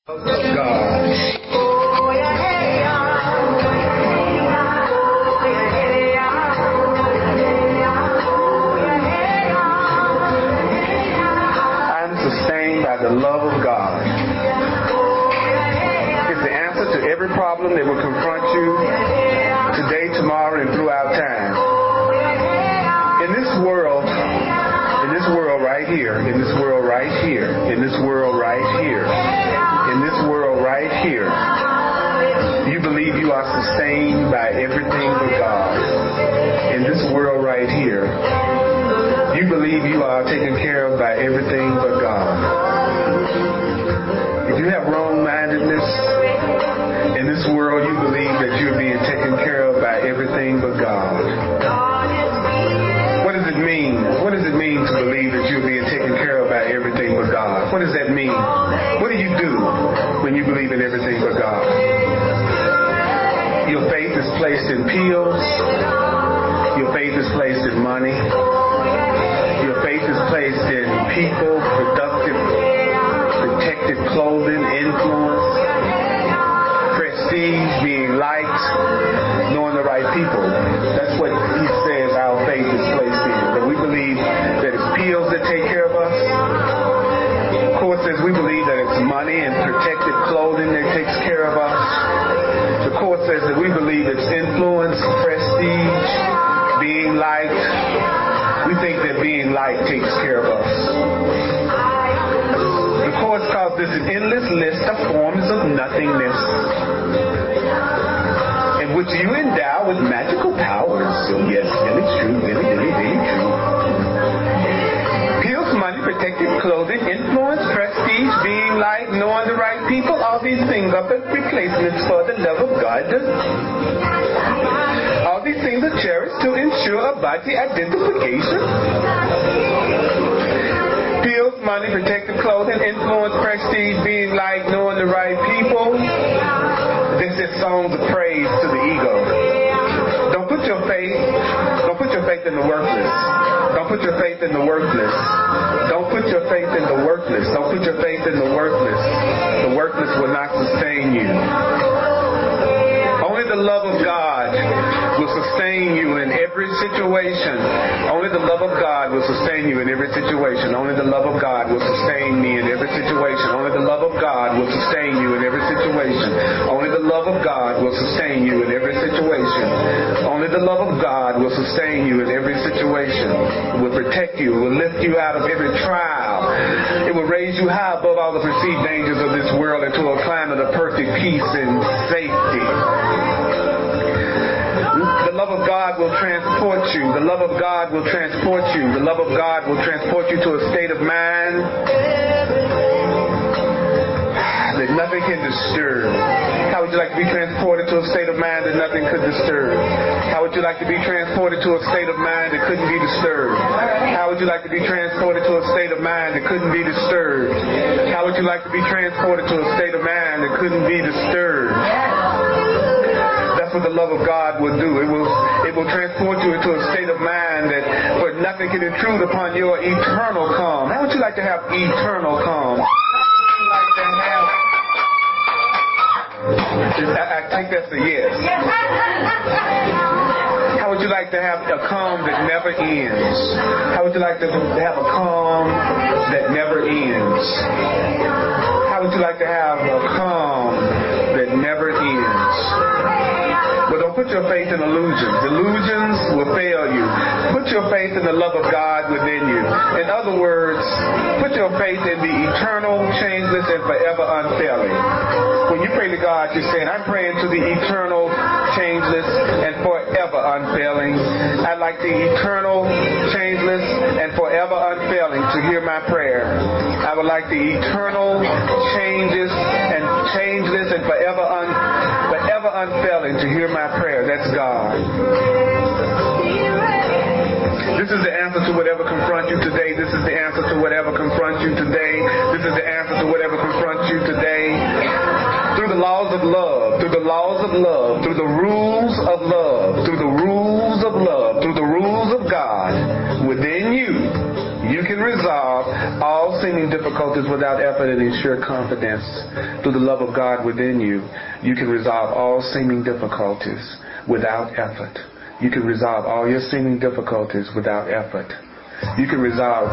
The love of God is the answer to every problem that will confront you today, tomorrow, and throughout time. In this world right here, in this world right here, in this world right here, in this world right here, you believe you are sustained by everything but God. In this world right here, you believe you are taken care of by everything but God. If you have wrong-mindedness in this world, you believe that you're being taken care of by everything but God. What does it mean? What does it mean to believe that you're being taken care of by everything but God? What does that mean? What do you do when you believe in everything but God? Your faith is placed in pills. Your faith is placed in money. Your faith is placed in people, protected clothing, influence, prestige, being liked, knowing the right people. That's what he says our faith is placed in. That we believe that it's pills that take care of us. The Court says we believe that it's money and protected clothing that takes care of us. The Court says that we believe it's influence, prestige, being liked. We think that being liked takes care of us. The Court calls this an endless list of forms of nothingness, in which you endow with magical powers. So yes, really true, really true. Pills, money, protected clothing, influence, prestige, being liked, knowing the right people, all these things are replacements for the love of God. All these things are cherished to ensure a body identification. Pills, money, protected clothing, influence, prestige, being liked, knowing the right people. This is songs of praise to the ego. Don't put your faith in the worthless. Don't put your faith in the worthless. Don't put your faith in the worthless. Don't put your faith in the worthless. The worthless will not sustain you. Only the love of God will sustain you in every situation. Only the love of God will sustain you in every situation. Only the love of God will sustain me in every situation. Only the love of God will sustain you in every situation. Only the love of God will sustain you in every situation. Only the love of God will sustain you in every situation. It will protect you. It will lift you out of every trial. It will raise you high above all the perceived dangers of this world into a climate of perfect peace and safety. The love of God will transport you. The love of God will transport you. The love of God will transport you to a state of mind that nothing can disturb. How would you like to be transported to a state of mind that nothing could disturb? How would you like to be transported to a state of mind that couldn't be disturbed? How would you like to be transported to a state of mind that couldn't be disturbed? How would you like to be transported to a state of mind that couldn't be disturbed? That's what the love of God will do. It will transport you into a state of mind that where nothing can intrude upon your eternal calm. How would you like to have eternal calm? I think that's a yes. How would you like to have a calm that never ends? How would you like to have a calm that never ends? How would you like to have a calm that never ends? But don't put your faith in illusions. Illusions will fail you. Put your faith in the love of God within you. In other words, put your faith in the eternal, changeless, and forever unfailing. When you pray to God, you're saying, I'm praying to the eternal, changeless, and forever unfailing. I'd like the eternal, changeless, and forever unfailing to hear my prayer. I would like the eternal, changeless, and forever unfailing to hear my prayer. That's God. This is the answer to whatever confronts you today. This is the answer to whatever confronts you today. This is the answer to whatever confronts you today. Through the laws of love, through the laws of love, through the rules of love, through the rules of love, through the rules of God within you, you can resolve all seeming seeming difficulties without effort and ensure confidence. Through the love of God within you, you can resolve all seeming difficulties without effort. You can resolve all your seeming difficulties without effort. You can resolve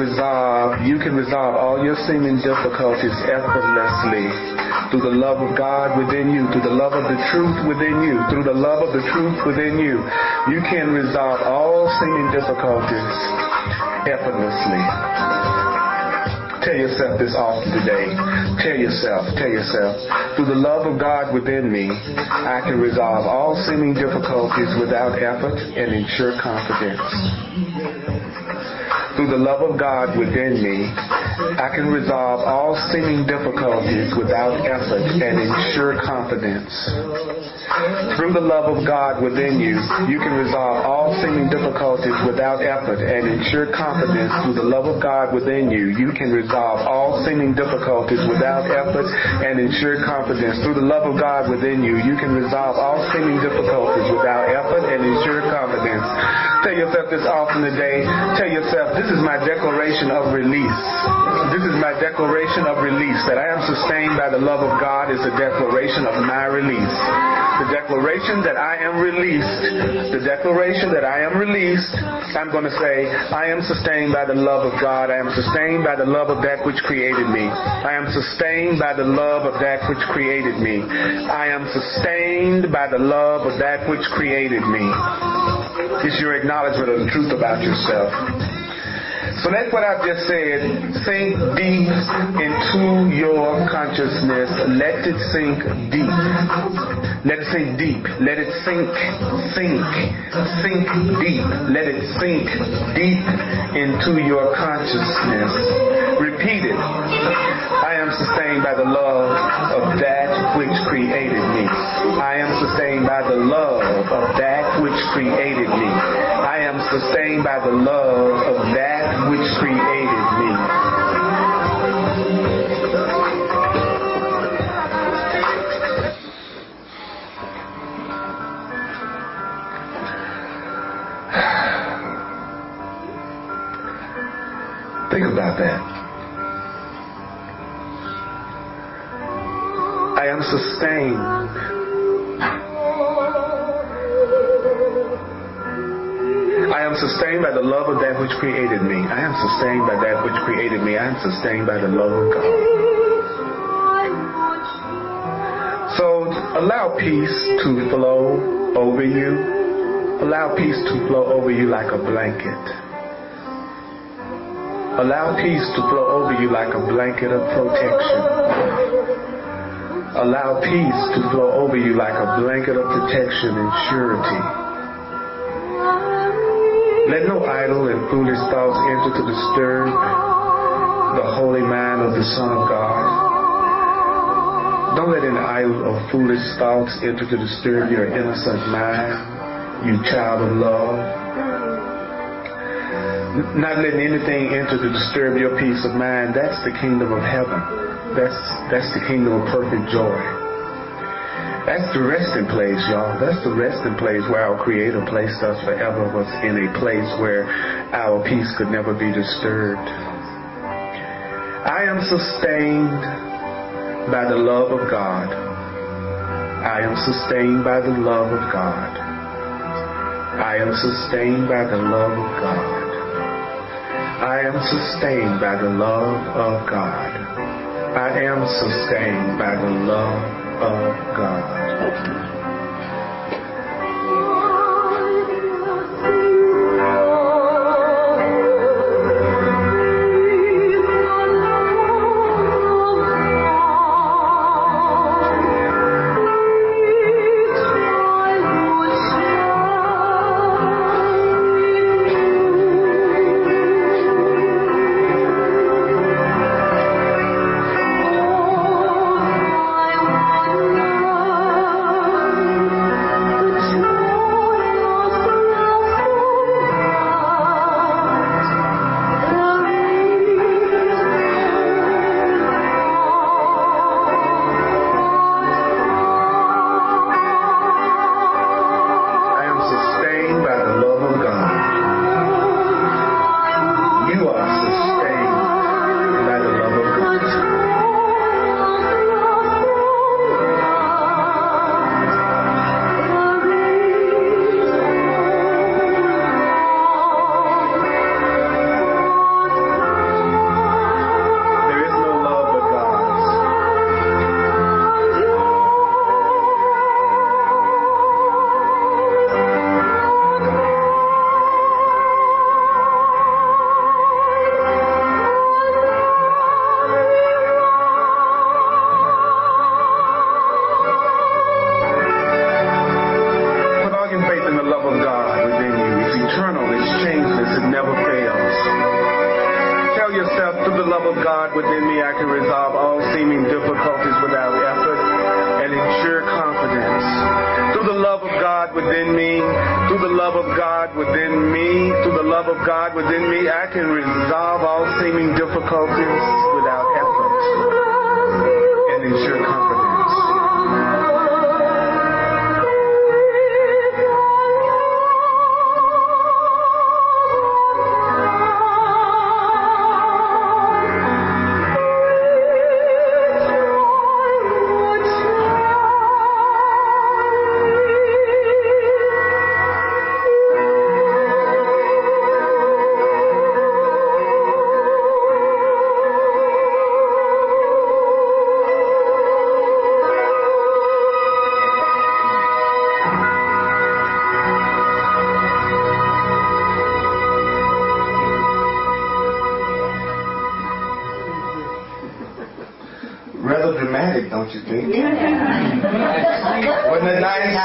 all your seeming difficulties effortlessly through the love of God within you, through the love of the truth within you, through the love of the truth within you. You can resolve all seeming difficulties effortlessly. Tell yourself this often today. Tell yourself, through the love of God within me, I can resolve all seeming difficulties without effort and ensure confidence. Through the love of God within me, I can resolve all seeming difficulties without effort and ensure confidence. Through the love of God within you, you can resolve all seeming difficulties without effort and ensure confidence. Through the love of God within you, you can resolve all seeming difficulties without effort and ensure confidence. Through the love of God within you, you can resolve all seeming difficulties without effort and ensure confidence. Tell yourself this often today. Tell yourself, this is my declaration of release. This is my declaration of release. That I am sustained by the love of God is a declaration of my release. The declaration that I am released. The declaration that I am released. I'm going to say, I am sustained by the love of God. I am sustained by the love of that which created me. I am sustained by the love of that which created me. I am sustained by the love of that which created me. It's your acknowledgement of the truth about yourself. So that's what I've just said. Sink deep into your consciousness. Let it sink deep. Let it sink deep. Let it sink deep. Let it sink deep into your consciousness. Repeat it. I am sustained by the love of that which created me. I am sustained by the love of that which created me. I am sustained by the love of that which created me. Think about that. I am sustained. I am sustained by the love of that which created me. I am sustained by that which created me. I am sustained by the love of God. So allow peace to flow over you. Allow peace to flow over you like a blanket. Allow peace to flow over you like a blanket of protection. Allow peace to flow over you like a blanket of protection and surety. Let no idle and foolish thoughts enter to disturb the holy mind of the Son of God. Don't let any idle or foolish thoughts enter to disturb your innocent mind, you child of love. Not letting anything enter to disturb your peace of mind. That's the kingdom of heaven. That's the kingdom of perfect joy. That's the resting place, y'all. That's the resting place where our Creator placed us forever, was in a place where our peace could never be disturbed. I am sustained by the love of God. I am sustained by the love of God. I am sustained by the love of God. I am sustained by the love of God. I am sustained by the love of God. of God within me, I can resolve all seeming difficulties without effort and ensure confidence. Rather dramatic, don't you think? Wasn't it nice?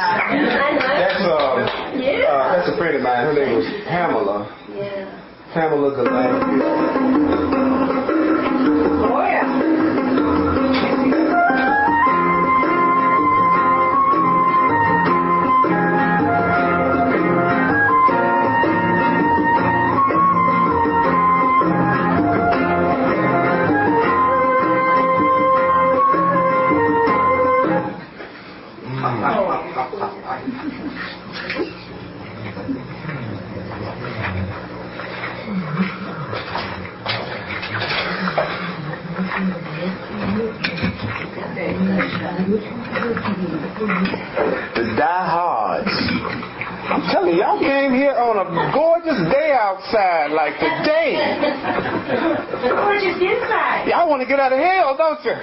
That's a friend of mine. Her name was Pamela. Pamela Galantia. Oh, yeah. The diehards. I'm telling you, y'all came here on a gorgeous day outside, like today. Gorgeous inside. Y'all want to get out of hell, don't you?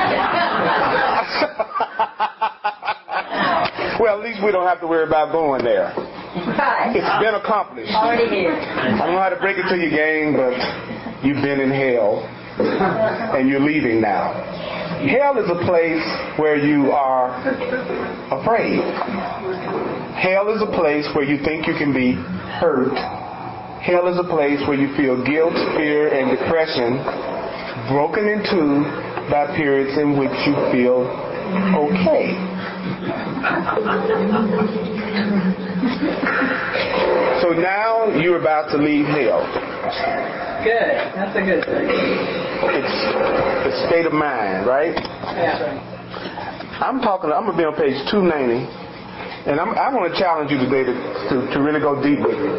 Well, at least we don't have to worry about going there. It's been accomplished. Already here. I don't know how to break it to you, gang, but you've been in hell, and you're leaving now. Hell is a place where you are afraid. Hell is a place where you think you can be hurt. Hell is a place where you feel guilt, fear, and depression broken into by periods in which you feel okay. So now you're about to leave hell. Good. That's a good thing. It's a state of mind, right? Yeah. I'm going to be on page 290, and I want to challenge you today to really go deep with me.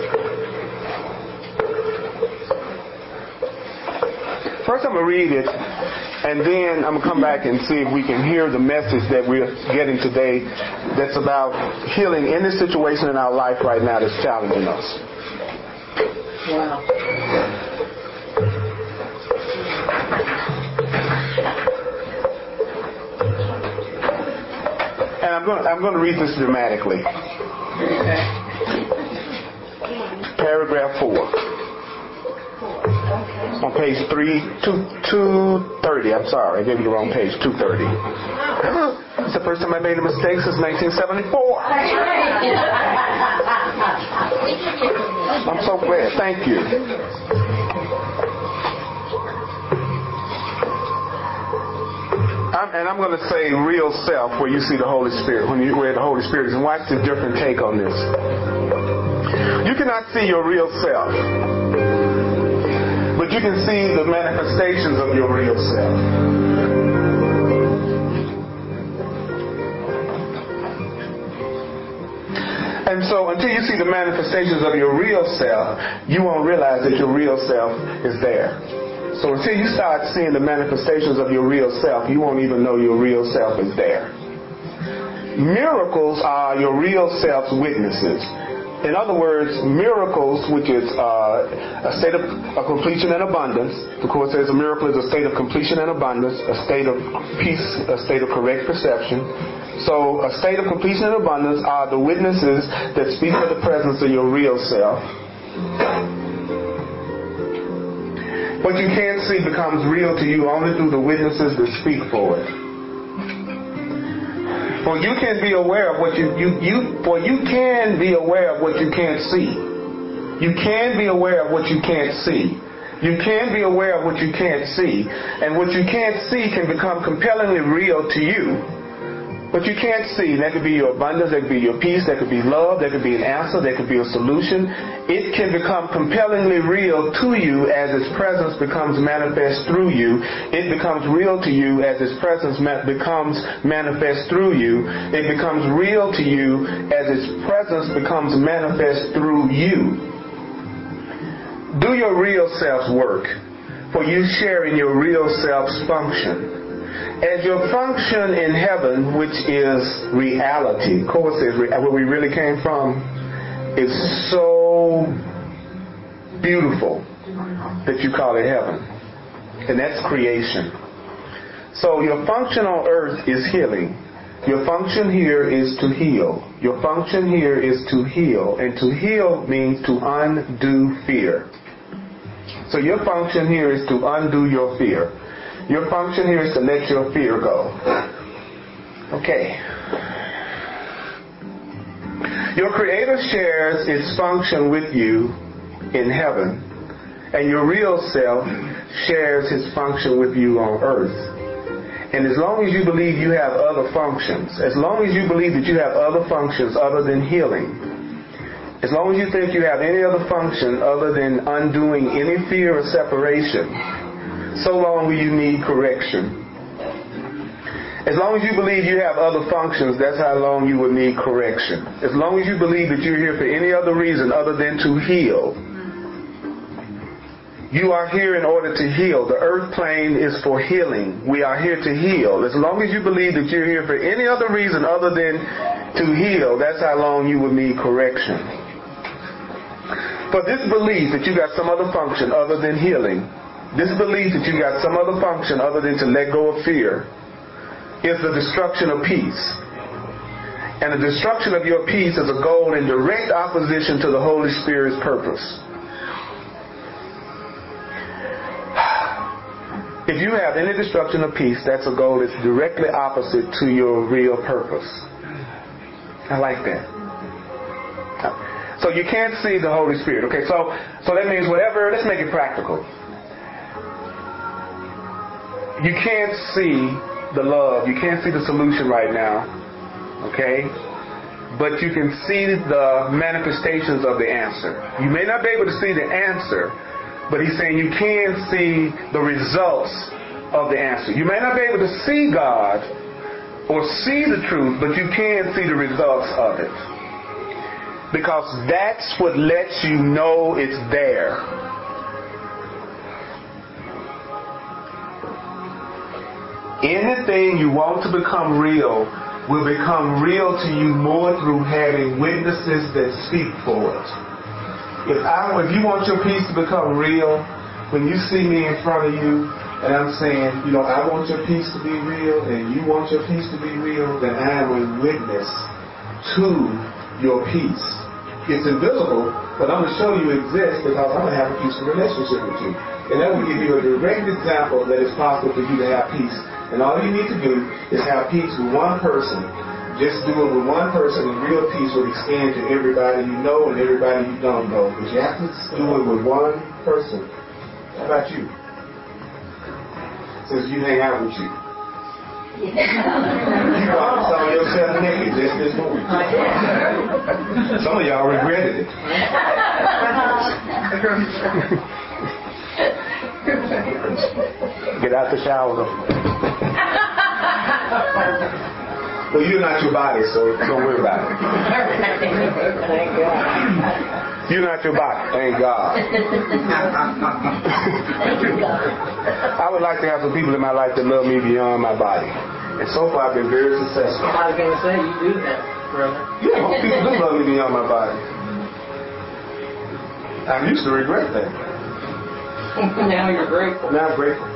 First I'm going to read it, and then I'm going to come back and see if we can hear the message that we're getting today that's about healing in this situation in our life right now that's challenging us. Wow. And I'm going to read this dramatically. Okay. Paragraph 4. On page 230. I'm sorry, I gave you the wrong page. 230. It's the first time I made a mistake since 1974. I'm so glad. Thank you. I'm going to say real self where you see the Holy Spirit, where the Holy Spirit is. And watch the different take on this. You cannot see your real self, but you can see the manifestations of your real self. And so until you see the manifestations of your real self, you won't realize that your real self is there. So until you start seeing the manifestations of your real self, you won't even know your real self is there. Miracles are your real self's witnesses. In other words, miracles, which is a state of completion and abundance. The Court says a miracle is a state of completion and abundance, a state of peace, a state of correct perception. So a state of completion and abundance are the witnesses that speak of the presence of your real self. What you can't see becomes real to you only through the witnesses that speak for it. For you can be aware of what you can be aware of what you can't see. You can be aware of what you can't see. You can be aware of what you can't see. And what you can't see can become compellingly real to you but you can't see. That could be your abundance, that could be your peace, that could be love, that could be an answer, that could be a solution. It can become compellingly real to you as its presence becomes manifest through you. It becomes real to you as its presence becomes manifest through you. It becomes real to you as its presence becomes manifest through you. Do your real self's work, for you share in your real self's function. As your function in heaven, which is reality, of course, where we really came from, is so beautiful that you call it heaven. And that's creation. So your function on earth is healing. Your function here is to heal. Your function here is to heal. And to heal means to undo fear. So your function here is to undo your fear. Your function here is to let your fear go. Okay. Your Creator shares its function with you in heaven, and your real self shares his function with you on earth. And as long as you believe you have other functions, as long as you believe that you have other functions other than healing, as long as you think you have any other function other than undoing any fear or separation, so long will you need correction. As long as you believe you have other functions, that's how long you will need correction. As long as you believe that you're here for any other reason other than to heal, you are here in order to heal. The earth plane is for healing. We are here to heal. As long as you believe that you're here for any other reason other than to heal, that's how long you will need correction. For this belief that you got some other function other than healing, this belief that you got some other function other than to let go of fear, is the destruction of peace. And the destruction of your peace is a goal in direct opposition to the Holy Spirit's purpose. If you have any destruction of peace, that's a goal that's directly opposite to your real purpose. I like that. So you can't see the Holy Spirit. Okay, so that means whatever, let's make it practical. You can't see the love. You can't see the solution right now. Okay? But you can see the manifestations of the answer. You may not be able to see the answer, but he's saying you can see the results of the answer. You may not be able to see God or see the truth, but you can see the results of it. Because that's what lets you know it's there. Anything you want to become real will become real to you more through having witnesses that speak for it. If you want your peace to become real, when you see me in front of you and I'm saying, I want your peace to be real and you want your peace to be real, then I am a witness to your peace. It's invisible, but I'm going to show you it exists because I'm going to have a peaceful relationship with you. And that will give you a direct example that it's possible for you to have peace. And all you need to do is have peace with one person. Just do it with one person, and real peace will extend to everybody you know and everybody you don't know. But you have to do it with one person. How about you? Since you hang out with you. You probably saw yourself naked just this morning. Some of y'all regretted it. Get out the shower though. Well, you're not your body, so don't worry about it. Thank God. You're not your body, thank God. I would like to have some people in my life that love me beyond my body. And so far I've been very successful. I was going to say, you do that, brother. Yeah, most people do love me beyond my body. I used to regret that. Now you're grateful. Now I'm grateful.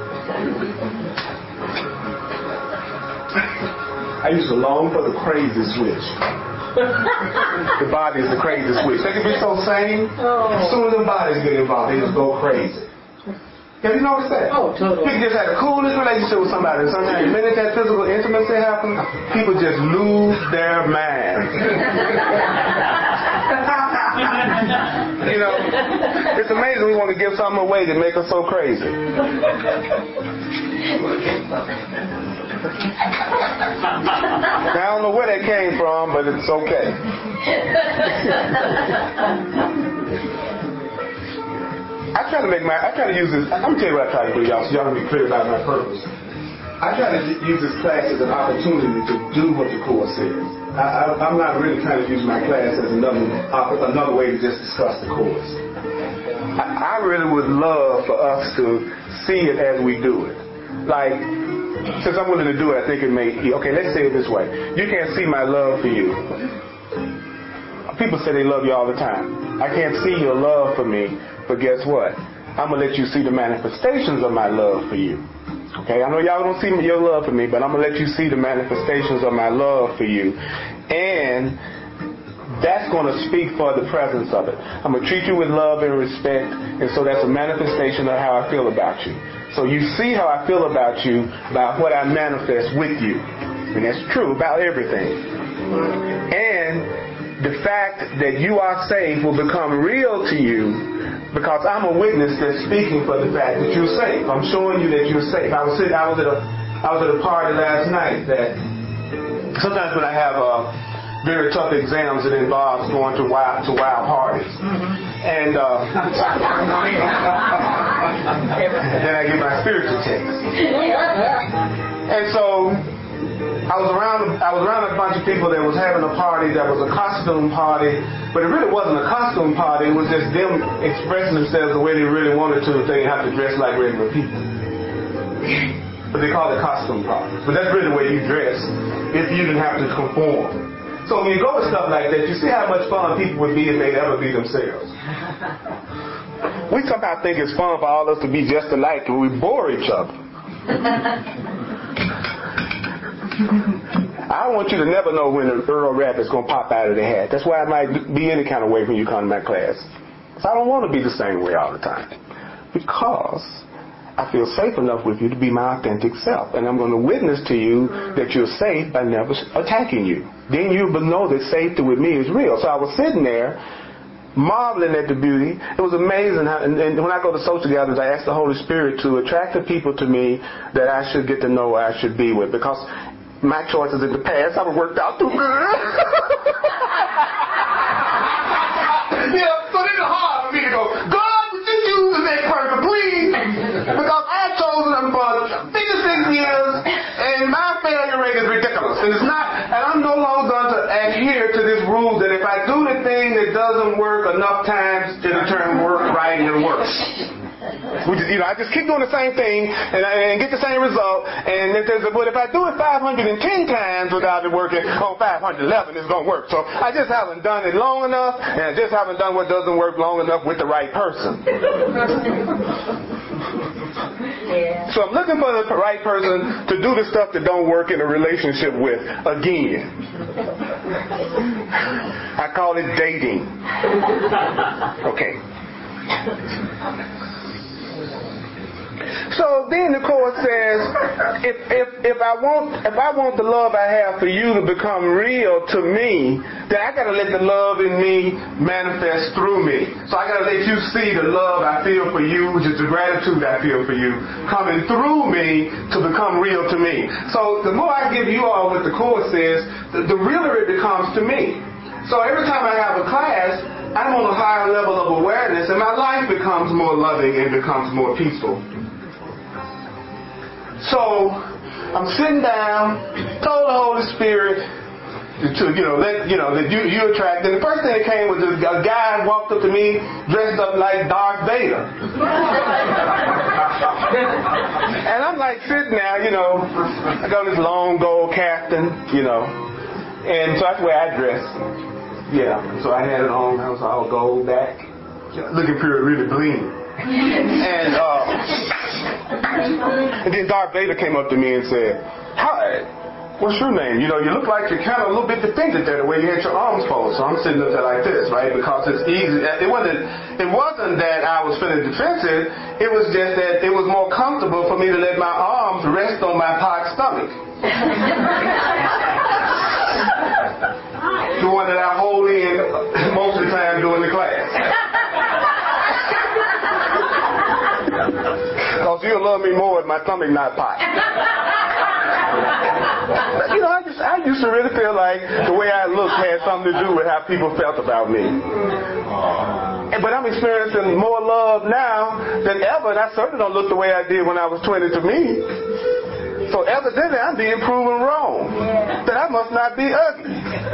I used to long for the crazy switch. The body is the crazy switch. They can be so sane. As soon as the bodies get involved, they just go crazy. Have you noticed that? Oh, totally. You can just have the coolest relationship with somebody, and sometimes the minute that physical intimacy happens, people just lose their mind. It's amazing we want to give something away that make us so crazy. Now, know where that came from, but it's okay. I try to use this. I'm gonna tell you what I try to do, y'all, so y'all can be clear about my purpose. I try to use this class as an opportunity to do what the Course says. I'm not really trying to use my class as another way to just discuss the Course. I really would love for us to see it as we do it. Like, since I'm willing to do it, I think it may. Okay, let's say it this way. You can't see my love for you. People say they love you all the time. I can't see your love for me, but guess what? I'm going to let you see the manifestations of my love for you. Okay, I know y'all don't see your love for me, but I'm going to let you see the manifestations of my love for you. And that's going to speak for the presence of it. I'm going to treat you with love and respect, and so that's a manifestation of how I feel about you. So you see how I feel about you by what I manifest with you. And that's true about everything. And the fact that you are saved will become real to you because I'm a witness that's speaking for the fact that you're safe. I'm showing you that you're safe. I was at a party last night that sometimes when I have very tough exams, it involves going to wild parties. And then I get my spiritual text. And so I was around a bunch of people that was having a party that was a costume party, but it really wasn't a costume party. It was just them expressing themselves the way they really wanted to. They didn't have to dress like regular people. But they call it costume party. But that's really the way you dress if you didn't have to conform. So when you go with stuff like that, you see how much fun people would be if they'd ever be themselves. We somehow think it's fun for all of us to be just alike and we bore each other. I want you to never know when an Earl rap is going to pop out of their hat. That's why I might be any kind of way when you come to my class. So I don't want to be the same way all the time. Because I feel safe enough with you to be my authentic self. And I'm going to witness to you that you're safe by never attacking you. Then you'll know that safety with me is real. So I was sitting there marveling at the beauty. It was amazing how, and when I go to social gatherings, I ask the Holy Spirit to attract the people to me that I should get to know or I should be with. Because my choices in the past haven't worked out too good. Yeah, so it's hard for me to go, God, would you choose the next person, please? Because I've chosen them for 56 years, and my failure rate is ridiculous. And it's not, and I'm no longer going to adhere to this rule that if I do the thing that doesn't work enough times, it'll turn work right and it'll work. I just keep doing the same thing and get the same result. And but if I do it 510 times without it working, 511 it's going to work. So I just haven't done it long enough, and I just haven't done what doesn't work long enough with the right person. So I'm looking for the right person to do the stuff that don't work in a relationship with again. I call it dating. Okay. So then the Course says, if I want the love I have for you to become real to me, then I got to let the love in me manifest through me. So I got to let you see the love I feel for you, which is the gratitude I feel for you, coming through me to become real to me. So the more I give you all what the Course says, the realer it becomes to me. So every time I have a class, I'm on a higher level of awareness, and my life becomes more loving and becomes more peaceful. So I'm sitting down, told the Holy Spirit to that you attract. And the first thing that came was a guy walked up to me dressed up like Darth Vader. And I'm like sitting there, I got this long gold captain, and so that's the way I dress. Yeah, so I had it on. I was all gold back, looking really bling. And then Darth Vader came up to me and said, "Hi, what's your name? You look like you're kind of a little bit defended there, the way you had your arms folded." So I'm sitting up there like this, right? Because it's easy. It wasn't that I was feeling defensive. It was just that it was more comfortable for me to let my arms rest on my pot stomach. The one that I hold in most of the time during the class. Because you'll love me more if my stomach not pot. I used to really feel like the way I looked had something to do with how people felt about me. But I'm experiencing more love now than ever, and I certainly don't look the way I did when I was 20 to me. So evidently I'm being proven wrong. That I must not be ugly.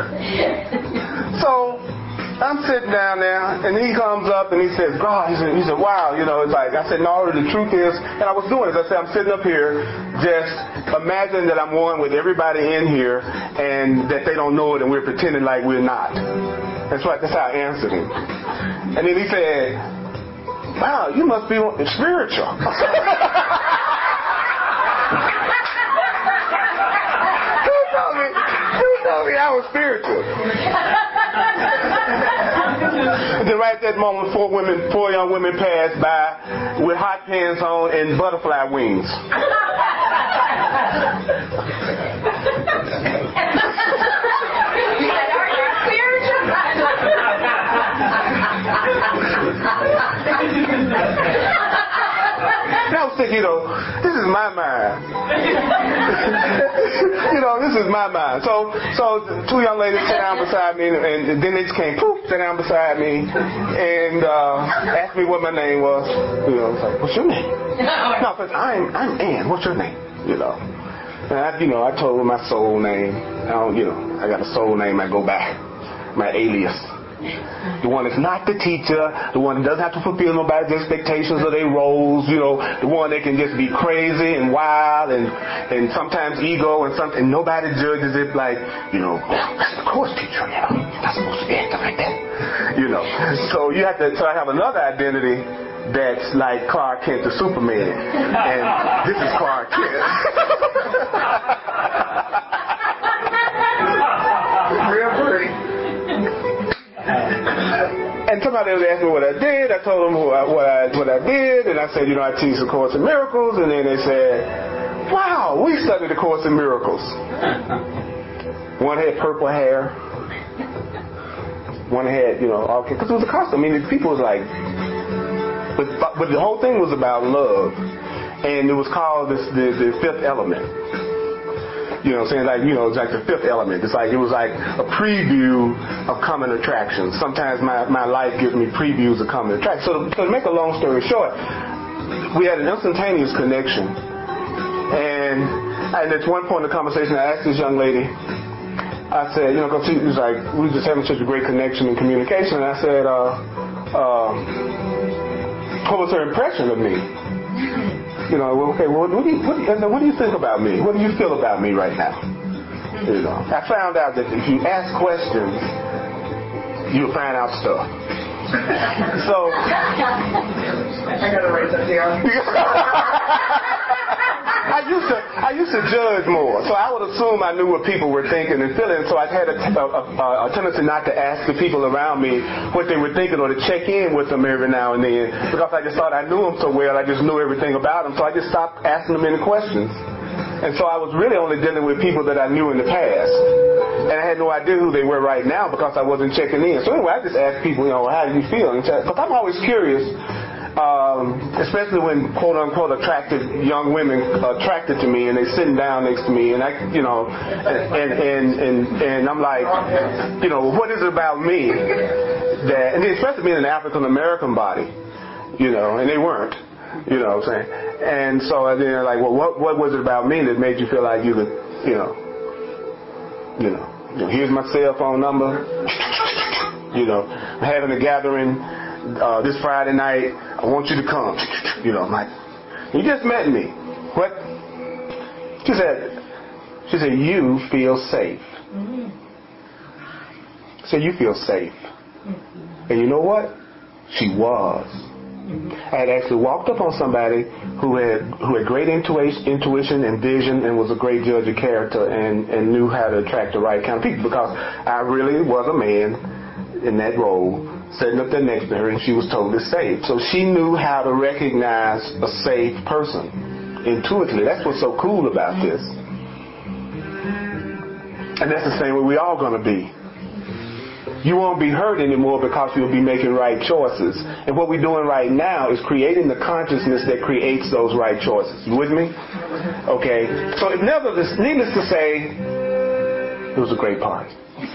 So I'm sitting down there, and he comes up and he says, God, he said, wow, it's like, I said, no, the truth is, and I was doing it. I said, I'm sitting up here just imagining that I'm one with everybody in here and that they don't know it and we're pretending like we're not. That's right, that's how I answered him. And then he said, wow, you must be spiritual. Who told me I was spiritual? Then right at that moment, four young women passed by with hot pants on and butterfly wings. And I was thinking, this is my mind. This is my mind. So two young ladies sat down beside me, and then they just came, sat down beside me, and asked me what my name was. It's like, what's your name? No, because I'm Ann. What's your name? And I told them my soul name. I got a soul name I go by, my alias. The one that's not the teacher, the one that doesn't have to fulfill nobody's expectations or their roles, the one that can just be crazy and wild and sometimes ego and nobody judges it like, that's the course teacher now. You're not supposed to be acting like that. So you have to, so I have another identity that's like Clark Kent the Superman. And this is Clark Kent. Real pretty. And somebody was asking me what I did. I told them what I did, and I said, I teach the Course in Miracles. And then they said, wow, we studied the Course in Miracles. One had purple hair. One had, all because it was a costume. I mean, people was like, but the whole thing was about love, and it was called the fifth element. It's like the fifth element. It was like a preview of coming attractions. Sometimes my life gives me previews of coming attractions. So to make a long story short, we had an instantaneous connection. And at one point in the conversation, I asked this young lady, I said, because she was like, we were just having such a great connection and communication. And I said, what was her impression of me? Okay, well, what do you think about me? What do you feel about me right now? I found out that if you ask questions, you'll find out stuff. So I gotta write that down. I used to judge more, so I would assume I knew what people were thinking and feeling. So I had a tendency not to ask the people around me what they were thinking or to check in with them every now and then, because I just thought I knew them so well. I just knew everything about them, so I just stopped asking them any questions. And so I was really only dealing with people that I knew in the past, and I had no idea who they were right now because I wasn't checking in. So anyway, I just asked people, how do you feel? Because I'm always curious. Especially when quote unquote attractive young women attracted to me and they sitting down next to me and I and I'm like, what is it about me that, and especially being an African American body, and they weren't, what I'm saying, and so they're like, well, what was it about me that made you feel like you could, here's my cell phone number, I'm having a gathering this Friday night. I want you to come. I'm like, you just met me. What? She said, you feel safe. I said, you feel safe. And you know what? She was. I had actually walked up on somebody who had great intuition and vision and was a great judge of character and knew how to attract the right kind of people, because I really was a man in that role, sitting up there next to her, and she was totally safe. So she knew how to recognize a safe person intuitively. That's what's so cool about this. And that's the same way we all going to be. You won't be hurt anymore because you'll be making right choices. And what we're doing right now is creating the consciousness that creates those right choices. You with me? Okay. So needless to say, It was a great party.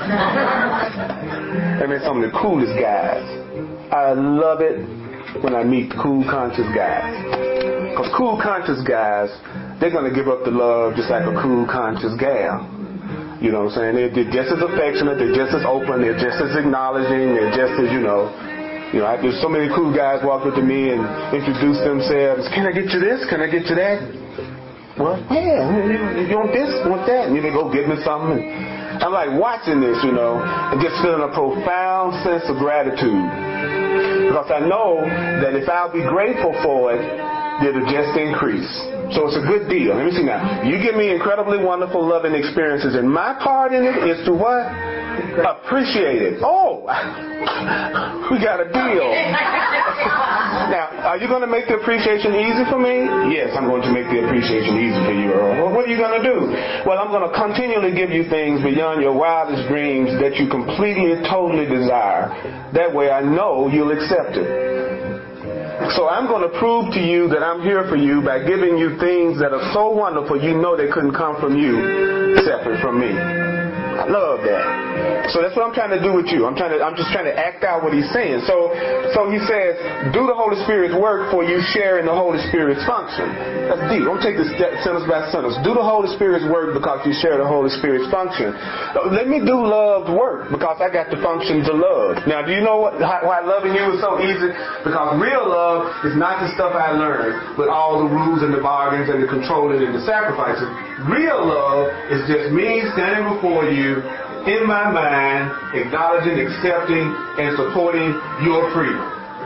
They met some of the coolest guys. I love it when I meet cool, conscious guys. Because cool, conscious guys, they're going to give up the love just like a cool, conscious gal. You know what I'm saying? They're just as affectionate, they're just as open, they're just as acknowledging, they're just as, there's so many cool guys walk up to me and introduce themselves. Can I get you this? Can I get you that? Well, yeah, you want this? Want that? And they go get me something. And I'm like watching this, and just feeling a profound sense of gratitude. Because I know that if I'll be grateful for it, it'll just increase. So it's a good deal. Let me see now. You give me incredibly wonderful, loving experiences, and my part in it is to what? Appreciate it. Oh, we got a deal. Now, are you going to make the appreciation easy for me? Yes, I'm going to make the appreciation easy for you, Earl. Well, what are you going to do? Well, I'm going to continually give you things beyond your wildest dreams that you completely and totally desire. That way I know you'll accept it. So I'm going to prove to you that I'm here for you by giving you things that are so wonderful you know they couldn't come from you separate from me. I love that. So that's what I'm trying to do with you. I'm just trying to act out what he's saying. So he says, do the Holy Spirit's work for you share in the Holy Spirit's function. That's deep. I'm going to take this sentence by sentence. Do the Holy Spirit's work because you share the Holy Spirit's function. Let me do love's work because I got the function to love. Now, do you know why loving you is so easy? Because real love is not the stuff I learned with all the rules and the bargains and the controlling and the sacrificing. Real love is just me standing before you in my mind, acknowledging, accepting, and supporting your freedom.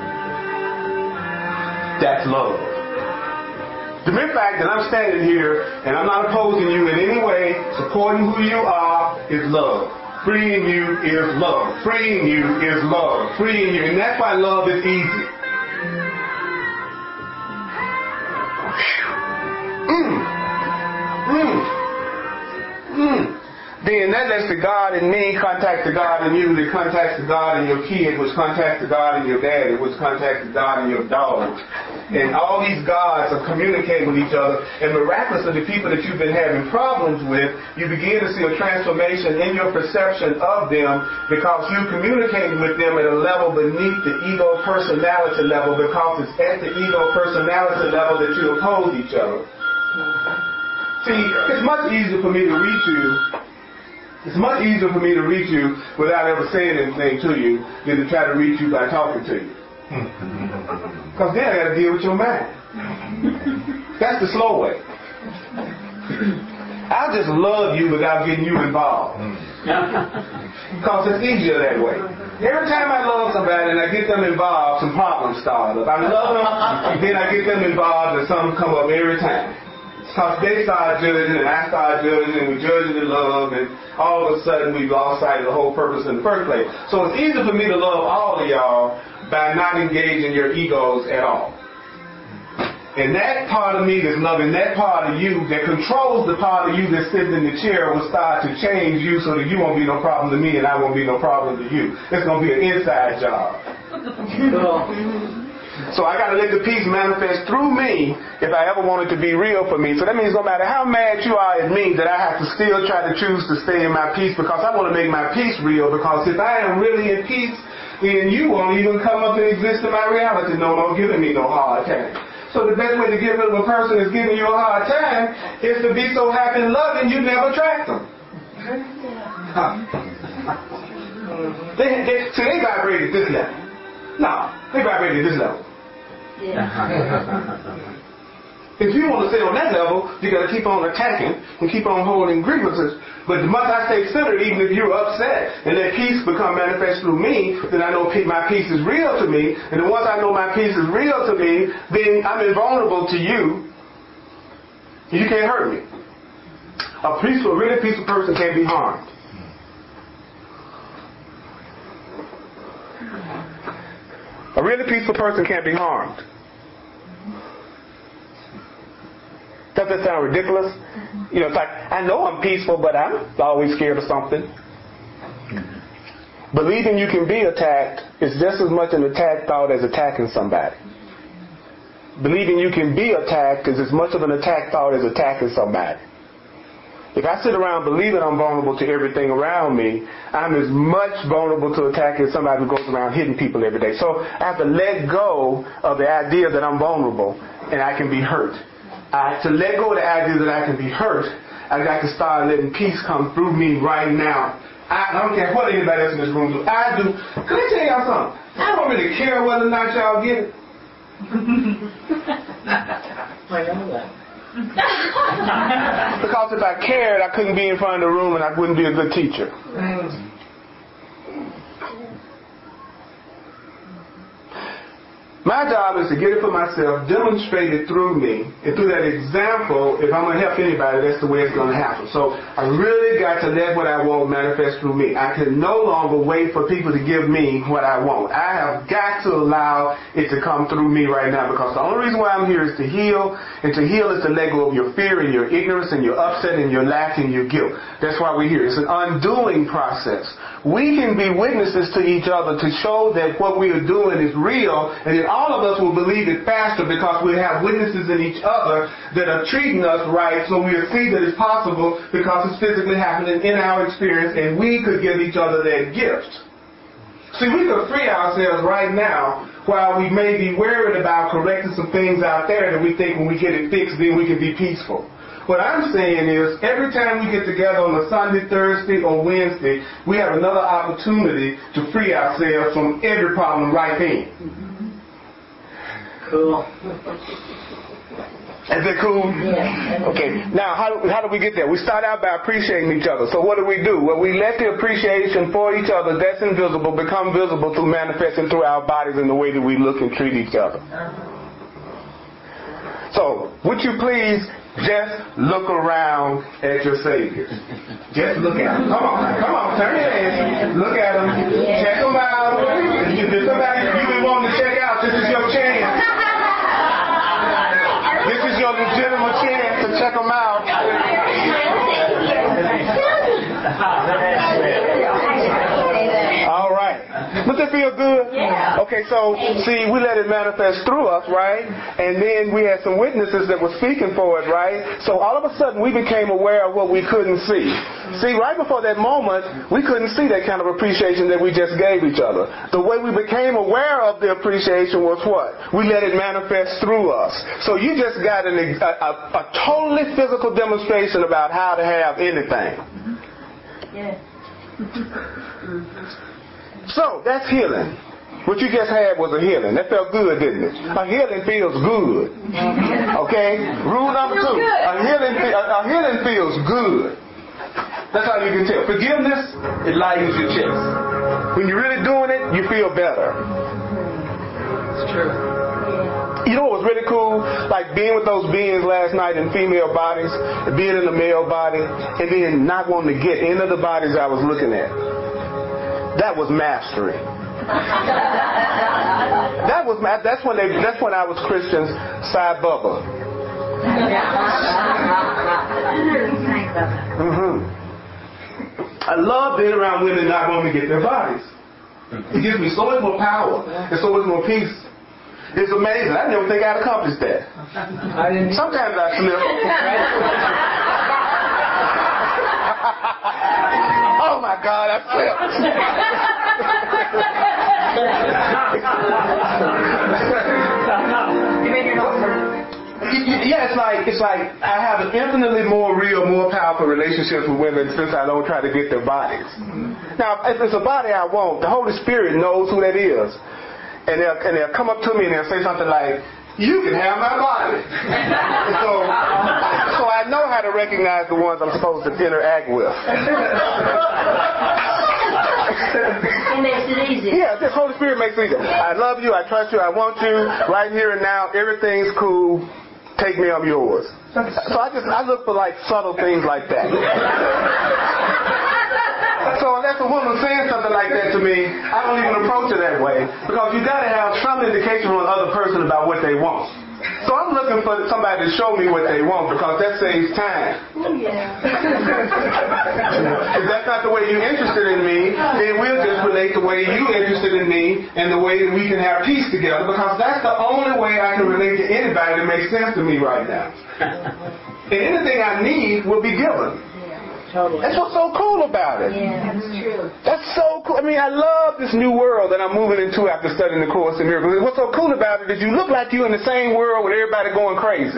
That's love. The mere fact that I'm standing here and I'm not opposing you in any way, supporting who you are, is love. Freeing you is love. Freeing you is love. Freeing you. And that's why love is easy. Then that lets the God in me contact the God in you, that contacts the God in your kid, which contacts the God in your daddy, which contacts the God in your dog. And all these gods are communicating with each other. And miraculously, the people that you've been having problems with, you begin to see a transformation in your perception of them because you're communicating with them at a level beneath the ego personality level, because it's at the ego personality level that you oppose each other. See, it's much easier for me to reach you. It's much easier for me to reach you without ever saying anything to you than to try to reach you by talking to you. Because then I got to deal with your mind. That's the slow way. I'll just love you without getting you involved. Because it's easier that way. Every time I love somebody and I get them involved, some problems start up. I love them, and then I get them involved and something come up every time. Because they start judging and I start judging and we're judging in love, and all of a sudden we've lost sight of the whole purpose in the first place. So it's easy for me to love all of y'all by not engaging your egos at all. And that part of me that's loving that part of you that controls the part of you that's sitting in the chair will start to change you so that you won't be no problem to me and I won't be no problem to you. It's going to be an inside job. So I got to let the peace manifest through me if I ever want it to be real for me. So that means no matter how mad you are at me, that I have to still try to choose to stay in my peace because I want to make my peace real. Because if I am really in peace, then you won't even come up and exist in my reality no more, giving me no hard time. So the best way to get rid of a person is giving you a hard time is to be so happy and loving you never attract them. They vibrate at this level. No, they vibrate at this level. Yeah. If you want to stay on that level, you got to keep on attacking and keep on holding grievances. But the month I stay centered, even if you're upset, and that peace become manifest through me, then I know my peace is real to me. And then once I know my peace is real to me, then I'm invulnerable to you. You can't hurt me. A really peaceful person can't be harmed. A really peaceful person can't be harmed. Does that sound ridiculous? It's like, I know I'm peaceful, but I'm always scared of something. Believing you can be attacked is just as much an attack thought as attacking somebody. Believing you can be attacked is as much of an attack thought as attacking somebody. If I sit around believing I'm vulnerable to everything around me, I'm as much vulnerable to attack as somebody who goes around hitting people every day. So I have to let go of the idea that I'm vulnerable and I can be hurt. To let go of the idea that I can be hurt, I got to start letting peace come through me right now. I don't care what anybody else in this room do. I do. Can I tell y'all something? I don't really care whether or not y'all get it. I know that. Because if I cared, I couldn't be in front of the room and I wouldn't be a good teacher. My job is to get it for myself, demonstrate it through me, and through that example, if I'm going to help anybody, that's the way it's going to happen. So I really got to let what I want manifest through me. I can no longer wait for people to give me what I want. I have got to allow it to come through me right now, because the only reason why I'm here is to heal, and to heal is to let go of your fear and your ignorance and your upset and your lack and your guilt. That's why we're here. It's an undoing process. We can be witnesses to each other to show that what we are doing is real, and that all of us will believe it faster because we have witnesses in each other that are treating us right, so we'll see that it's possible because it's physically happening in our experience, and we could give each other that gift. See, we could free ourselves right now while we may be worried about correcting some things out there that we think when we get it fixed, then we can be peaceful. What I'm saying is, every time we get together on a Sunday, Thursday, or Wednesday, we have another opportunity to free ourselves from every problem right then. Cool. Is that cool? Yeah. Okay. Now, how do we get there? We start out by appreciating each other. So what do? Well, we let the appreciation for each other that's invisible become visible through manifesting through our bodies in the way that we look and treat each other. So, would you please just look around at your Savior? Just look at him. Come on, turn your head. Look at him. Check him out. If there's somebody you've been wanting to check out, this is your chance. This is your legitimate chance to check them out. All right. Does it feel good? Yeah. Okay, so see, we let it manifest through us, right? And then we had some witnesses that were speaking for it, right? So all of a sudden we became aware of what we couldn't see. See, right before that moment, we couldn't see that kind of appreciation that we just gave each other. The way we became aware of the appreciation was what? We let it manifest through us. So you just got a totally physical demonstration about how to have anything. Yeah. So, that's healing. What you just had was a healing. That felt good, didn't it? A healing feels good. Okay? Rule number 2. A healing feels good. That's how you can tell. Forgiveness, it lightens your chest. When you're really doing it, you feel better. It's true. You know what was really cool? Like being with those beings last night in female bodies, being in the male body, and then not wanting to get into the bodies I was looking at. That was mastery. That's when I was Christian's side bubba. I love being around women not wanting to get their bodies. It gives me so much more power and so much more peace. It's amazing. I didn't even think I'd accomplished that. Sometimes I slip. Oh my God, I slipped. Yeah, it's like I have an infinitely more real, more powerful relationships with women since I don't try to get their bodies. Now, if it's a body I want, the Holy Spirit knows who that is. And they'll come up to me and they'll say something like, "You can have my body." so I know how to recognize the ones I'm supposed to interact with. It makes it easy. Yeah, the Holy Spirit makes it easy. I love you, I trust you, I want you, right here and now, everything's cool, take me, I'm yours. So I look for like subtle things like that. So unless a woman says something like that to me, I don't even approach it that way, because you got to have some indication from the other person about what they want. So I'm looking for somebody to show me what they want, because that saves time. Yeah. If that's not the way you're interested in me, then we'll just relate the way you're interested in me and the way that we can have peace together, because that's the only way I can relate to anybody that makes sense to me right now. And anything I need will be given. Totally. That's what's so cool about it. Yeah, that's true. That's so cool. I mean, I love this new world that I'm moving into after studying the Course in Miracles. What's so cool about it is you look like you're in the same world with everybody going crazy.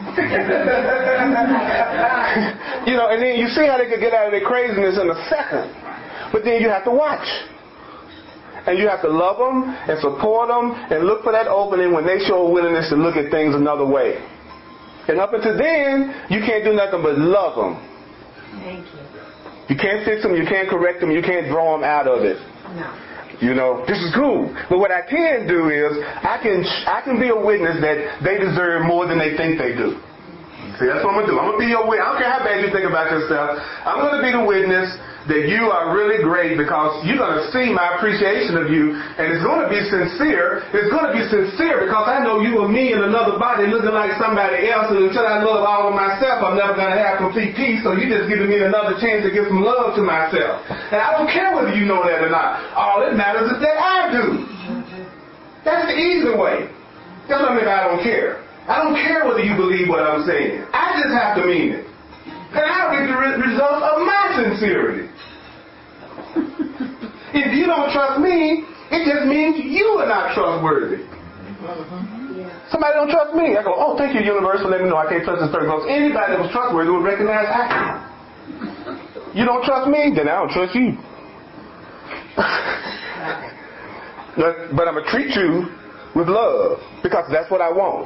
You know, and then you see how they could get out of their craziness in a second. But then you have to watch. And you have to love them and support them and look for that opening when they show a willingness to look at things another way. And up until then, you can't do nothing but love them. Thank you. You can't fix them, you can't correct them, you can't draw them out of it. No. You know, this is cool. But what I can do is, I can be a witness that they deserve more than they think they do. See, that's what I'm going to do. I'm going to be your witness. I don't care how bad you think about yourself. I'm going to be the witness that you are really great because you're going to see my appreciation of you, and it's going to be sincere. It's going to be sincere because I know you are me in another body looking like somebody else, and until I love all of myself, I'm never going to have complete peace, so you're just giving me another chance to give some love to myself. And I don't care whether you know that or not. All that matters is that I do. That's the easy way. Tell me if I don't care. I don't care whether you believe what I'm saying. I just have to mean it. And I'll get the result of my sincerity. If you don't trust me, it just means you are not trustworthy. Somebody don't trust me. I go, oh, thank you, universe, for letting me know I can't trust this person. Because anybody that was trustworthy would recognize I can. You don't trust me, then I don't trust you. But I'm going to treat you with love because that's what I want.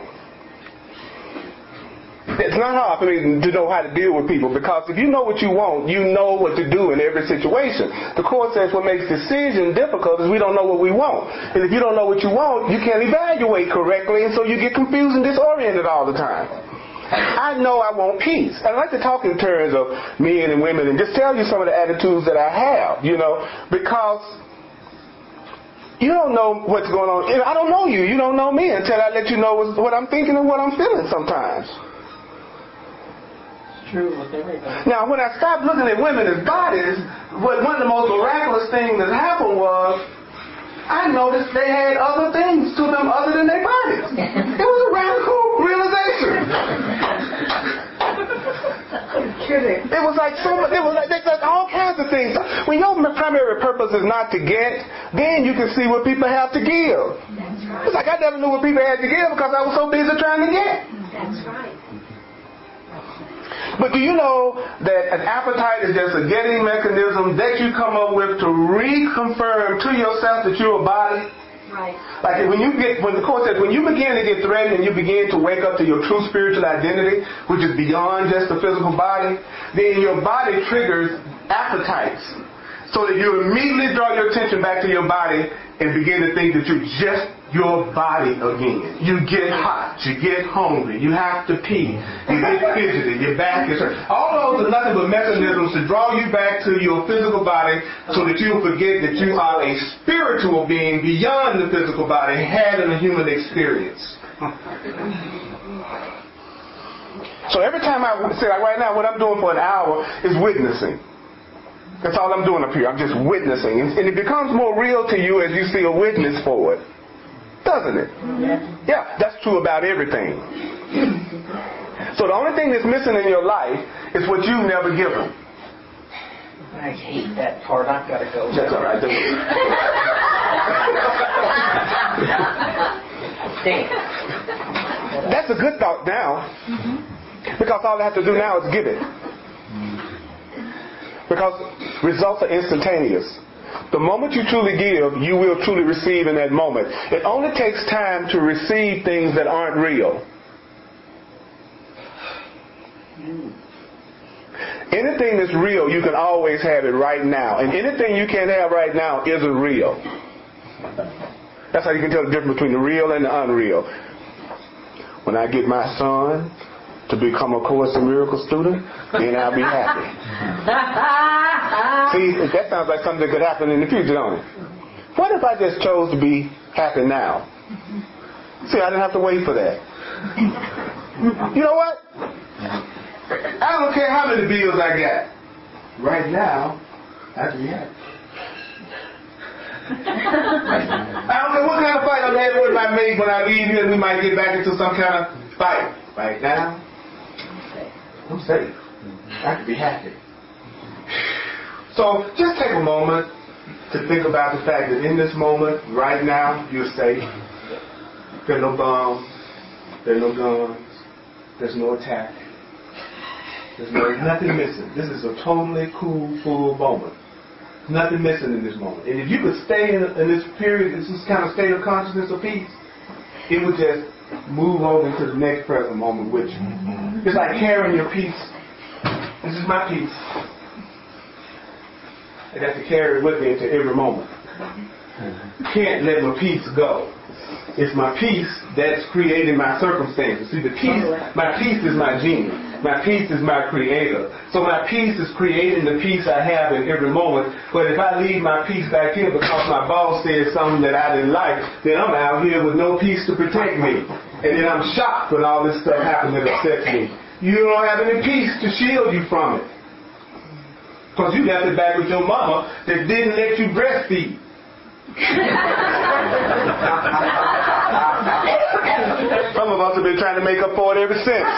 It's not hard for me to know how to deal with people because if you know what you want, you know what to do in every situation. The Course says what makes decision difficult is we don't know what we want. And if you don't know what you want, you can't evaluate correctly, and so you get confused and disoriented all the time. I know I want peace. I like to talk in terms of men and women and just tell you some of the attitudes that I have, you know, because you don't know what's going on. I don't know you. You don't know me until I let you know what I'm thinking and what I'm feeling sometimes. True with everything. Now, when I stopped looking at women as bodies, one of the most miraculous things that happened was I noticed they had other things to them other than their bodies. It was a radical realization. It was like they said all kinds of things. When your primary purpose is not to get, then you can see what people have to give. That's right. It's like I never knew what people had to give because I was so busy trying to get. That's right. But do you know that an appetite is just a getting mechanism that you come up with to reconfirm to yourself that you're a body? Right. Like when the Course says, when you begin to get threatened and you begin to wake up to your true spiritual identity, which is beyond just the physical body, then your body triggers appetites. So that you immediately draw your attention back to your body and begin to think that you're just your body again. You get hot, you get hungry, you have to pee, you get fidgety, your back is hurt. All those are nothing but mechanisms to draw you back to your physical body so that you'll forget that you are a spiritual being beyond the physical body having a human experience. So every time I say, like right now, what I'm doing for an hour is witnessing. That's all I'm doing up here. I'm just witnessing. And it becomes more real to you as you see a witness for it. Doesn't it? Yeah, that's true about everything. So the only thing that's missing in your life is what you've never given. I hate that part. I've got to go. That's all right. That's a good thought now. Because all I have to do now is give it. Because results are instantaneous. The moment you truly give, you will truly receive in that moment. It only takes time to receive things that aren't real. Anything that's real, you can always have it right now. And anything you can't have right now isn't real. That's how you can tell the difference between the real and the unreal. When I get my son to become a Course in Miracles student, then I'll be happy. See, that sounds like something that could happen in the future, don't it? What if I just chose to be happy now? See, I didn't have to wait for that. You know what? I don't care how many bills I got. Right now, I can be happy. I don't care what kind of fight I'm having with my mate when I leave here and we might get back into some kind of fight. Right now, I'm safe. I can be happy. So just take a moment to think about the fact that in this moment, right now, you're safe. There are no bombs. There are no guns. There's no attack. There's nothing missing. This is a totally cool, full moment. Nothing missing in this moment. And if you could stay in this period, this kind of state of consciousness of peace, it would just move over into the next present moment with you. It's like carrying your peace. This is my peace. I got to carry it with me into every moment. Can't let my peace go. It's my peace that's creating my circumstances. See, my peace is my genie. My peace is my creator. So my peace is creating the peace I have in every moment. But if I leave my peace back here because my boss said something that I didn't like, then I'm out here with no peace to protect me. And then I'm shocked when all this stuff happens that upsets me. You don't have any peace to shield you from it. Because you left it back with your mama that didn't let you breastfeed. Some of us have been trying to make up for it ever since.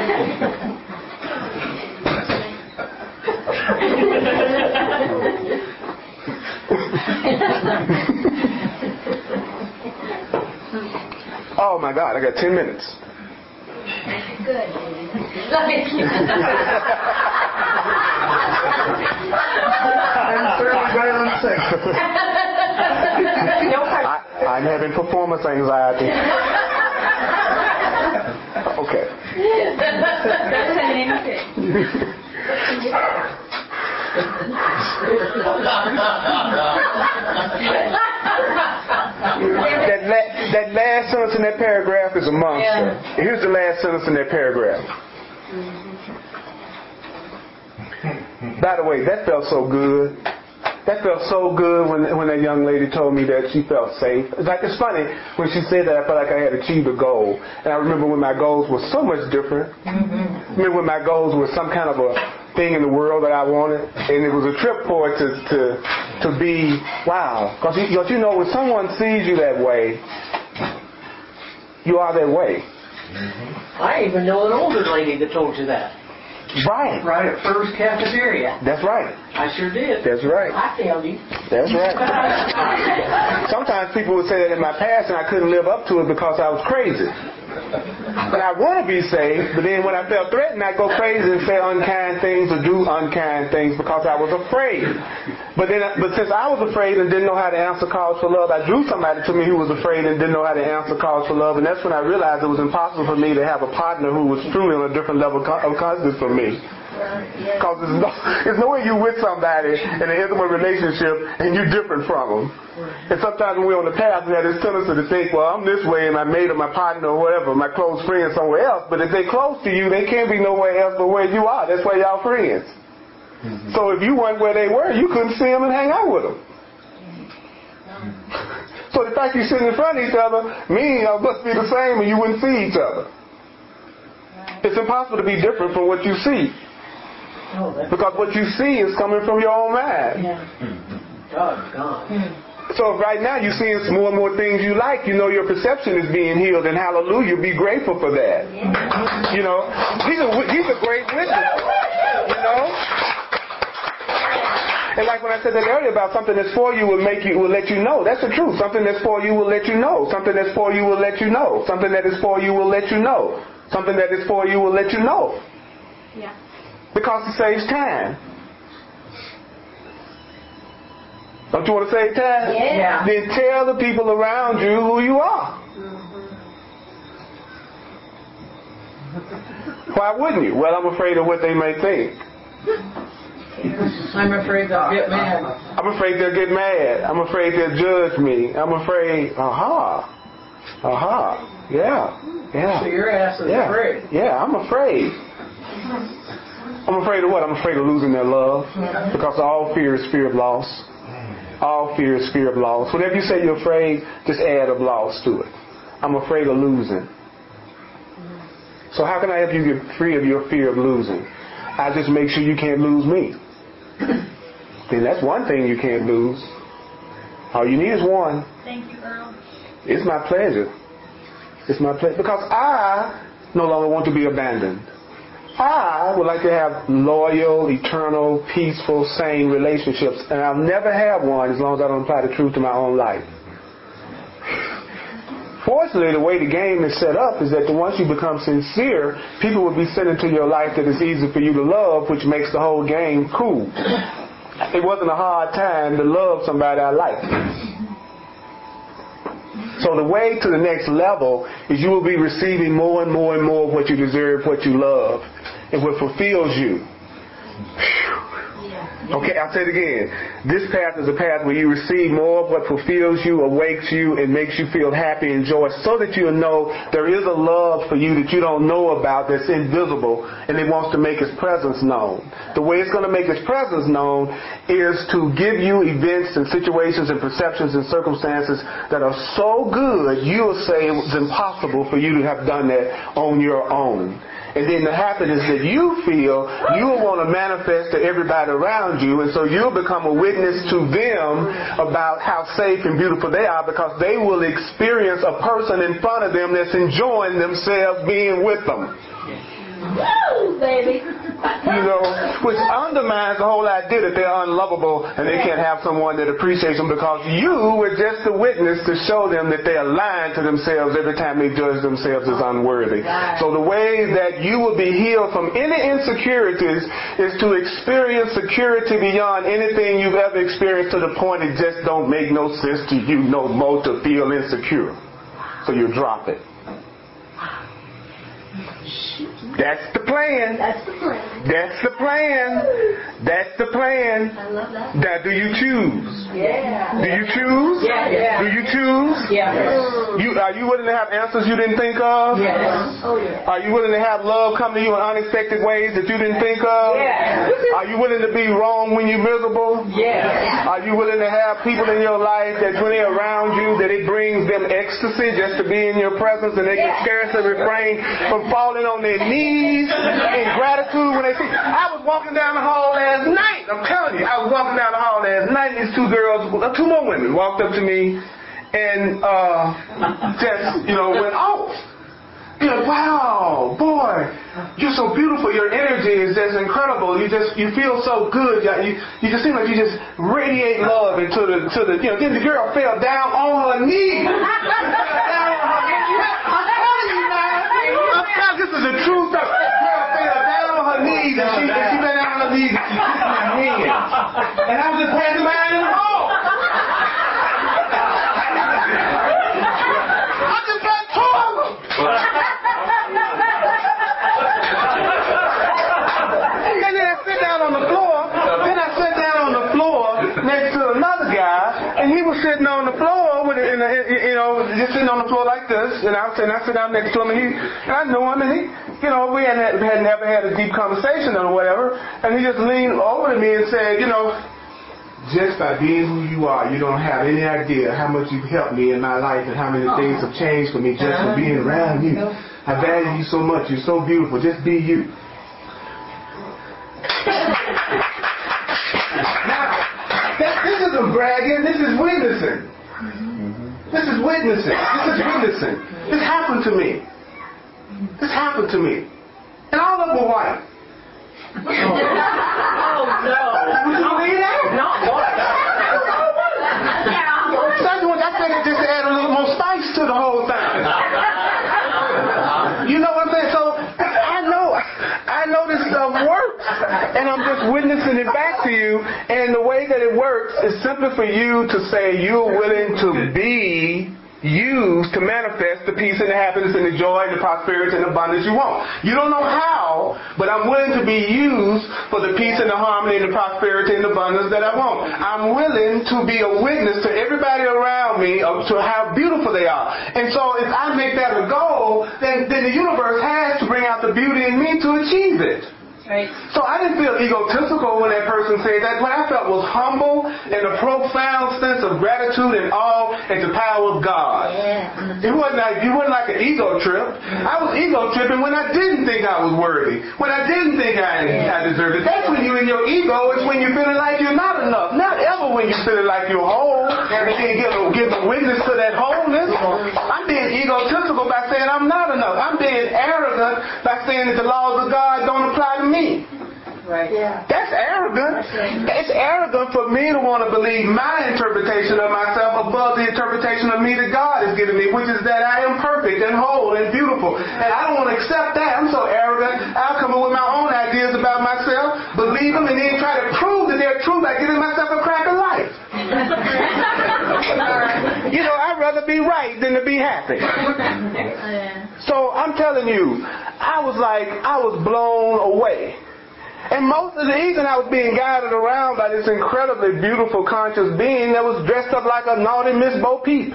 Oh my God, I got 10 minutes. Good. I'm having performance anxiety. Okay. That last sentence in that paragraph is a monster. Yeah. Here's the last sentence in that paragraph. By the way, that felt so good. That felt so good when that young lady told me that she felt safe. It's funny, when she said that, I felt like I had achieved a goal. And I remember when my goals were so much different. I remember when my goals were some kind of a thing in the world that I wanted. And it was a trip for it to be, wow. Because you know, when someone sees you that way, you are that way. I even know an older lady that told you that. Right. Right at First Cafeteria. That's right. I sure did. That's right. I tell you. That's right. Sometimes people would say that in my past and I couldn't live up to it because I was crazy. But I want to be saved, but then when I felt threatened, I'd go crazy and say unkind things or do unkind things because I was afraid. But since I was afraid and didn't know how to answer calls for love, I drew somebody to me who was afraid and didn't know how to answer calls for love, and that's when I realized it was impossible for me to have a partner who was truly on a different level of consciousness from me. Because there's no way you're with somebody in an intimate relationship and you're different from them. And sometimes when we're on the path, we have this tendency to think, well, I'm this way and my mate or my partner or whatever, my close friend somewhere else. But if they're close to you, they can't be nowhere else but where you are. That's where y'all friends. Mm-hmm. So if you weren't where they were, you couldn't see them and hang out with them. So the fact you're sitting in front of each other means y'all must be the same and you wouldn't see each other. It's impossible to be different from what you see. Because what you see is coming from your own mind. Yeah. God. So right now you're seeing more and more things you like. You know your perception is being healed, and hallelujah, be grateful for that. Yeah. You know, these are great witnesses. You know. And like when I said that earlier about something that's for you will let you know. That's the truth. Something that's for you will let you know. Something that's for you will let you know. Something that is for you will let you know. Something that is for you will let you know. Yeah. Because it saves time. Don't you want to save time? Yeah. Then tell the people around you who you are. Why wouldn't you? Well, I'm afraid of what they may think. I'm afraid they'll get mad. I'm afraid they'll get mad. I'm afraid they'll judge me. I'm afraid, yeah. So your ass is afraid. Yeah, I'm afraid. I'm afraid of what? I'm afraid of losing their love. Because all fear is fear of loss. All fear is fear of loss. Whenever you say you're afraid, just add of loss to it. I'm afraid of losing. So how can I help you get free of your fear of losing? I just make sure you can't lose me. Then that's one thing you can't lose. All you need is one. Thank you, Earl. It's my pleasure. It's my pleasure. Because I no longer want to be abandoned. I would like to have loyal, eternal, peaceful, sane relationships, and I'll never have one as long as I don't apply the truth to my own life. Fortunately, the way the game is set up is that once you become sincere, people will be sent into your life that is easy for you to love, which makes the whole game cool. It wasn't a hard time to love somebody I like. So the way to the next level is you will be receiving more and more and more of what you deserve, what you love, and what fulfills you. Okay, I'll say it again. This path is a path where you receive more of what fulfills you, awakes you, and makes you feel happy and joy, so that you'll know there is a love for you that you don't know about that's invisible, and it wants to make its presence known. The way it's going to make its presence known is to give you events and situations and perceptions and circumstances that are so good, you'll say it was impossible for you to have done that on your own. And then the happiness that you feel, you will want to manifest to everybody around you, and so you'll become a witness to them about how safe and beautiful they are, because they will experience a person in front of them that's enjoying themselves being with them. Woo, baby. You know, which undermines the whole idea that they're unlovable and they can't have someone that appreciates them, because you were just a witness to show them that they are lying to themselves every time they judge themselves as unworthy. So the way that you will be healed from any insecurities is to experience security beyond anything you've ever experienced, to the point it just don't make no sense to you no more to feel insecure. So you drop it. That's the plan. That's the plan. That's the plan. That's the plan. I love that. Now, do you choose? Yeah. Do you choose? Yeah. Do you choose? Yeah. Are you willing to have answers you didn't think of? Yes. Oh, yeah. Are you willing to have love come to you in unexpected ways that you didn't think of? Yeah. Are you willing to be wrong when you're miserable? Yeah. Are you willing to have people in your life that when they're around you, that it brings them ecstasy just to be in your presence, and they can scarcely refrain from falling on their knees in gratitude when they see? I was walking down the hall last night. I'm telling you, I was walking down the hall last night, and these two more women walked up to me and just, went off. Wow, boy, you're so beautiful. Your energy is just incredible. You feel so good. You just seem like you just radiate love into the. Then the girl fell down on her knees. This is the truth. The girl fell down on her knees, and she fell down on her knees, and she kissed my hand. And I was just passing by in the hall. I just got torn. And then I sit down on the floor. Then I sat down on the floor next to another guy, and he was sitting on the floor just sitting on the floor like this. And I sit down next to him, and I knew him, and we had never had a deep conversation or whatever. And he just leaned over to me and said, just by being who you are, you don't have any idea how much you've helped me in my life and how many things have changed for me just for being around you. I value you so much. You're so beautiful. Just be you. Now, this isn't bragging. This is witnessing. This is witnessing. This is witnessing. This happened to me. This happened to me. And all of them were white. Oh, no. Would you believe that? No, what? I think it just add a little more spice to the whole thing. You know what I'm saying? So I know this stuff works, and I'm just witnessing it back to you. And the way that it works is simply for you to say you're willing to be used to manifest the peace and the happiness and the joy and the prosperity and the abundance you want. You don't know how, but I'm willing to be used for the peace and the harmony and the prosperity and the abundance that I want. I'm willing to be a witness to everybody around me to how beautiful they are. And so if I make that a goal, then the universe has to bring out the beauty in me to achieve it. Right. So I didn't feel egotistical when that person said that. What I felt was humble and a profound sense of gratitude and awe at the power of God. Yeah. It wasn't like an ego trip. I was ego tripping when I didn't think I was worthy, when I didn't think I deserved it. That's when you're in your ego. It's when you're feeling like you're not enough. Not ever when you're feeling like you're whole. And then give a witness to that wholeness. I'm being egotistical by saying I'm not enough. I'm being arrogant by saying that the laws of God don't apply to me. Right. Yeah. That's arrogant. It's arrogant for me to want to believe my interpretation of myself above the interpretation of me that God has given me, which is that I am perfect and whole and beautiful. And I don't want to accept that. I'm so arrogant. I'll come up with my own ideas about myself, believe them, and then try to prove that they're true by giving myself a crack of life. You know, I'd rather be right than to be happy. So I'm telling you, I was blown away. And most of the reason I was being guided around by this incredibly beautiful conscious being that was dressed up like a naughty Miss Bo Peep.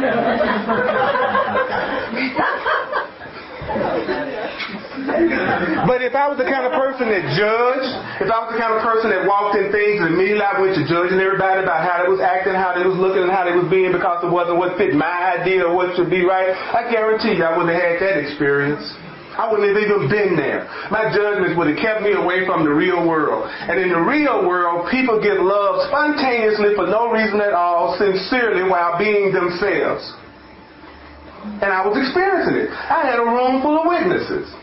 But if I was the kind of person that judged, if I was the kind of person that walked in things and immediately I went to judging everybody about how they was acting, how they was looking, and how they was being because it wasn't what fit my idea of what should be right, I guarantee you I wouldn't have had that experience. I wouldn't have even been there. My judgments would have kept me away from the real world. And in the real world, people give love spontaneously for no reason at all, sincerely, while being themselves. And I was experiencing it. I had a room full of witnesses.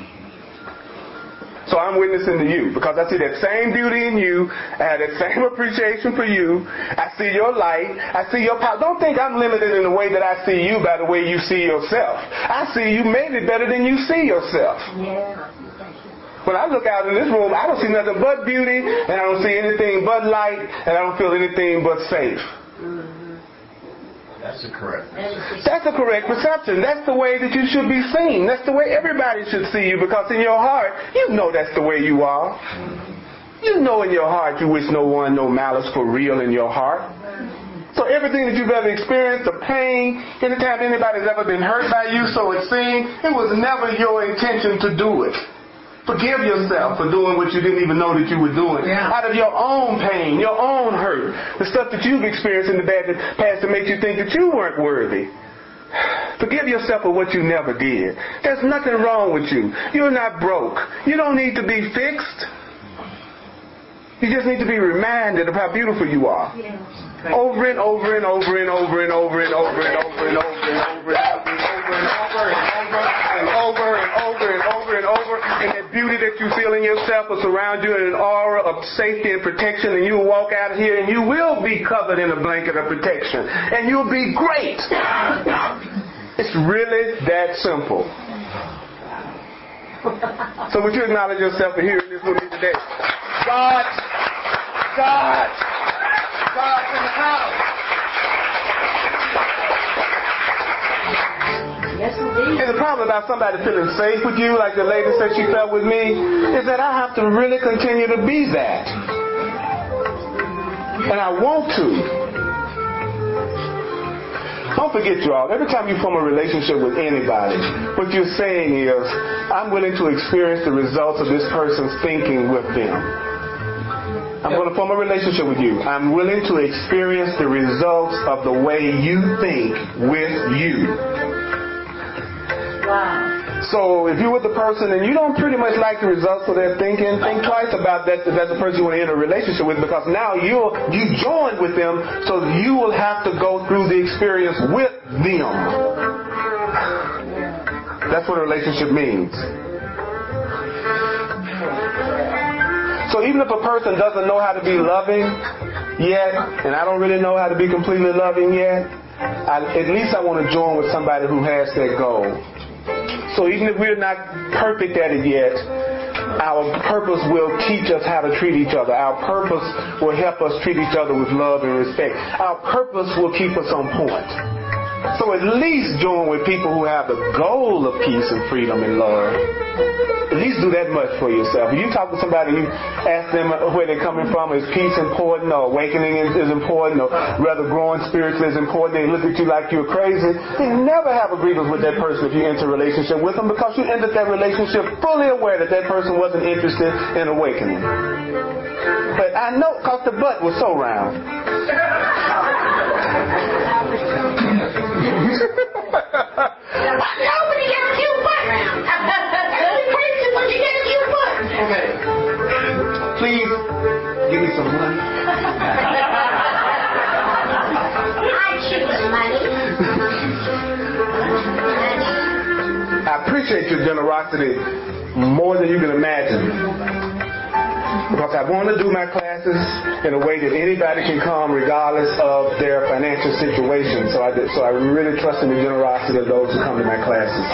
So I'm witnessing to you because I see that same beauty in you. I have that same appreciation for you. I see your light. I see your power. Don't think I'm limited in the way that I see you by the way you see yourself. I see you maybe better than you see yourself. Yeah. When I look out in this room, I don't see nothing but beauty, and I don't see anything but light, and I don't feel anything but safe. That's the correct. That's the correct perception. That's the way that you should be seen. That's the way everybody should see you, because in your heart, you know that's the way you are. You know in your heart you wish no one no malice for real in your heart. So everything that you've ever experienced, the pain, anytime anybody's ever been hurt by you, so it seemed, it was never your intention to do it. Forgive yourself for doing what you didn't even know that you were doing. Yeah. Out of your own pain, your own hurt, the stuff that you've experienced in the bad past that makes you think that you weren't worthy. Forgive yourself for what you never did. There's nothing wrong with you. You're not broke. You don't need to be fixed. You just need to be reminded of how beautiful you are. Over and over and over and over and over and over and over and over and over and over and over and over and over and over, and that beauty that you feel in yourself will surround you in an aura of safety and protection, and you'll walk out here and you will be covered in a blanket of protection, and you'll be great. It's really that simple. So would you acknowledge yourself for hearing this with me today? God's in the house. Yes, indeed. And the problem about somebody feeling safe with you, like the lady said she felt with me, is that I have to really continue to be that. And I want to. Don't forget, y'all, every time you form a relationship with anybody, what you're saying is, I'm willing to experience the results of this person's thinking with them. I'm going to form a relationship with you. I'm willing to experience the results of the way you think with you. Wow. So if you're with the person and you don't pretty much like the results of their thinking, think twice about that if that's the person you want to enter a relationship with, because now you joined with them, so you will have to go through the experience with them. That's what a relationship means. So even if a person doesn't know how to be loving yet, and I don't really know how to be completely loving yet, at least I want to join with somebody who has that goal. So even if we're not perfect at it yet, our purpose will teach us how to treat each other. Our purpose will help us treat each other with love and respect. Our purpose will keep us on point. So at least join with people who have the goal of peace and freedom and love. At least do that much for yourself. If you talk to somebody and you ask them where they're coming from, is peace important, or awakening is important, or rather growing spiritually is important, they look at you like you're crazy, you never have a grievance with that person if you enter a relationship with them, because you entered that relationship fully aware that that person wasn't interested in awakening. But I know, because the butt was so round. Okay. Please give me some money. I choose money. I appreciate your generosity more than you can imagine. Because I want to do my classes in a way that anybody can come regardless of their financial situation. So I really trust in the generosity of those who come to my classes.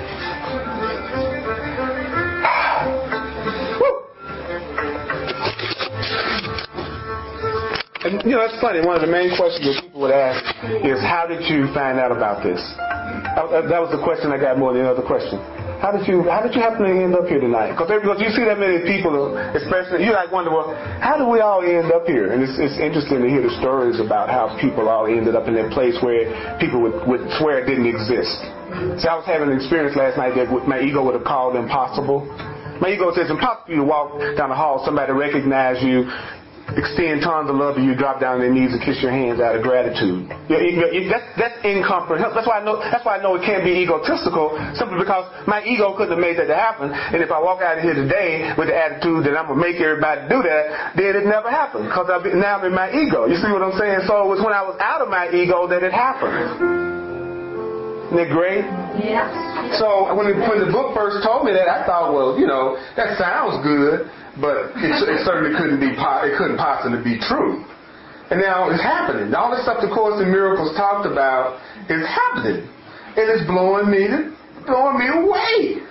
And, it's funny. One of the main questions that people would ask is, how did you find out about this? That was the question I got more than any other question. How did you happen to end up here tonight? Because you see that many people, especially, you wonder, well, how do we all end up here? And it's interesting to hear the stories about how people all ended up in that place where people would swear it didn't exist. See, I was having an experience last night that my ego would have called impossible. My ego says it's impossible for you to walk down the hall, somebody recognize you, extend tons of love to you, drop down on their knees and kiss your hands out of gratitude. That's incomprehensible. That's why I know it can't be egotistical, simply because my ego couldn't have made that to happen. And if I walk out of here today with the attitude that I'm going to make everybody do that, then it never happened, because now I'm in my ego. You see what I'm saying? So it was when I was out of my ego that it happened. Isn't that great? Yeah. So when the book first told me that, I thought, well, that sounds good. But it certainly couldn't possibly be true. And now it's happening. All the stuff the Course in Miracles talked about is happening. And it's blowing me away.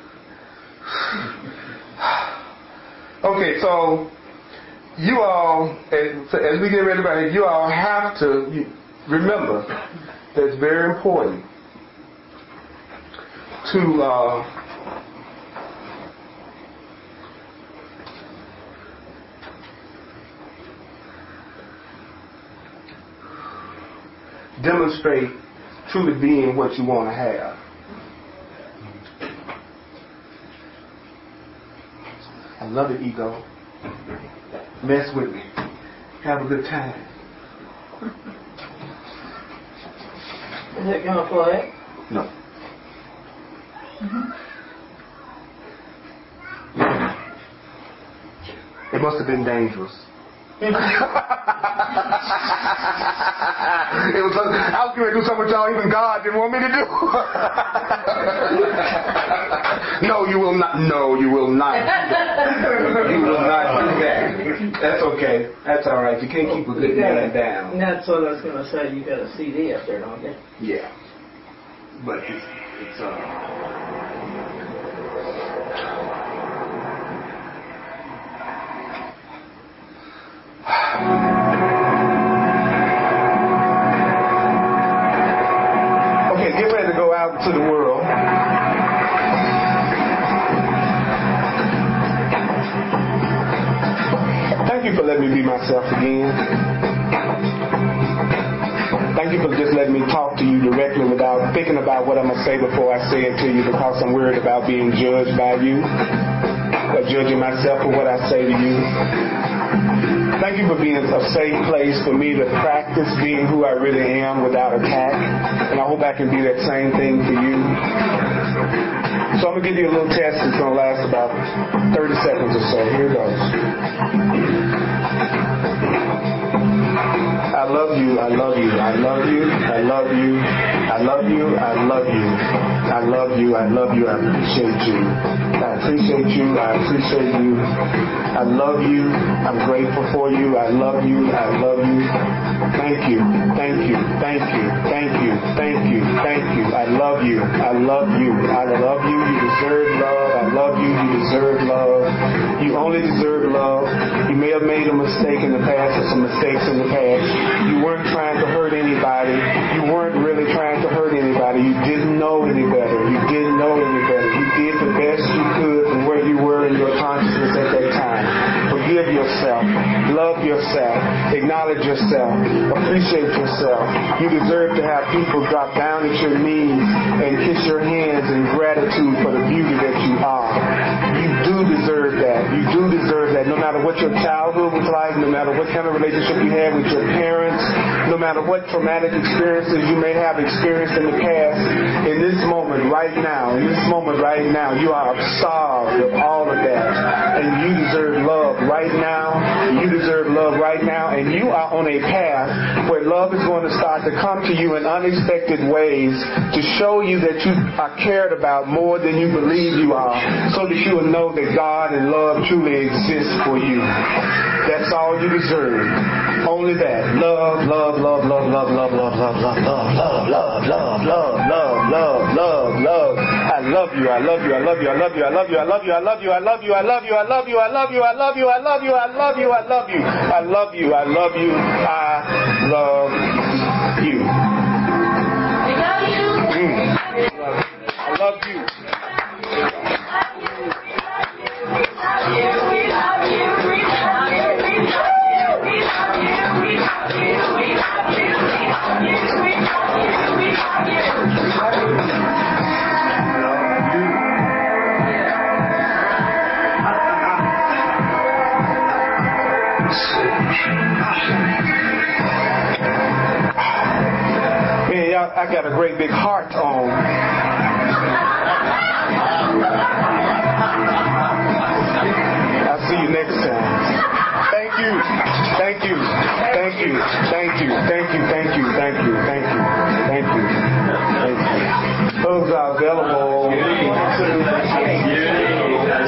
Okay, so you all, as we get ready about it, you all have to remember that it's very important to demonstrate truly being what you want to have. I love it, ego. Mess with me. Have a good time. Is it going to play? No. It must have been dangerous. I was going to do something y'all even God didn't want me to do. No, you will not. No, you will not. You will not do that. That's okay. That's all right. You can't keep a good man down. That's what I was going to say. You got a CD up there, don't you? Yeah. But it's okay, get ready to go out to the world. Thank you for letting me be myself again. Thank you for just letting me talk to you directly without thinking about what I'm going to say before I say it to you, because I'm worried about being judged by you or judging myself for what I say to you. Thank you for being a safe place for me to practice being who I really am without attack. And I hope I can be that same thing for you. So I'm going to give you a little test that's going to last about 30 seconds or so. Here it goes. I love you, I love you, I love you, I love you, I love you, I love you, I love you, I love you, I appreciate you. I appreciate you, I appreciate you. I love you, I'm grateful for you, I love you, I love you. Thank you, thank you, thank you, thank you, thank you, thank you. I love you, I love you, I love you, you deserve love, I love you, you deserve love. You only deserve love. You may have made a mistake in the past or some mistakes in the past. You weren't trying to hurt anybody. You weren't really trying to hurt anybody. You didn't know any better. You didn't know any better. You did the best you could from where you were in your consciousness at that time. Forgive yourself. Love yourself. Acknowledge yourself. Appreciate yourself. You deserve to have people drop down at your knees and kiss your hands in gratitude for the beauty that you are. You do deserve that. You do deserve that. No matter what your childhood was like, no matter what kind of relationship you had with your parents, no matter what traumatic experiences you may have experienced in the past, in this moment right now, you are absolved of all of that. And you deserve love right now. You deserve love right now. And you are on a path where love is going to start to come to you in unexpected ways to show you that you are cared about more than you believe you are, so that you will know that God and love truly exists for you. That's all you deserve. Only that. Love, love, love, love, love, love, love, love, love, love, love, love, love, love, love, love, love, love. I love you. I love you. I love you. I love you. I love you. I love you. I love you. I love you. I love you. I love you. I love you. I love you. I love you. I love you. I love you. I love you. I love you. I love you. I love you. Man, y'all, I got a great big heart on. I'll see you next time. Thank you. Thank you. Thank you. Thank you. Thank you. Thank you. Thank you. Thank you. Thank you. Thank you. Those are available.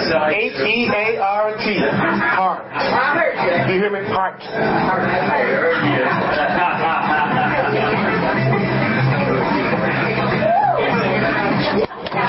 Heart. Heart. Do you hear me? Heart.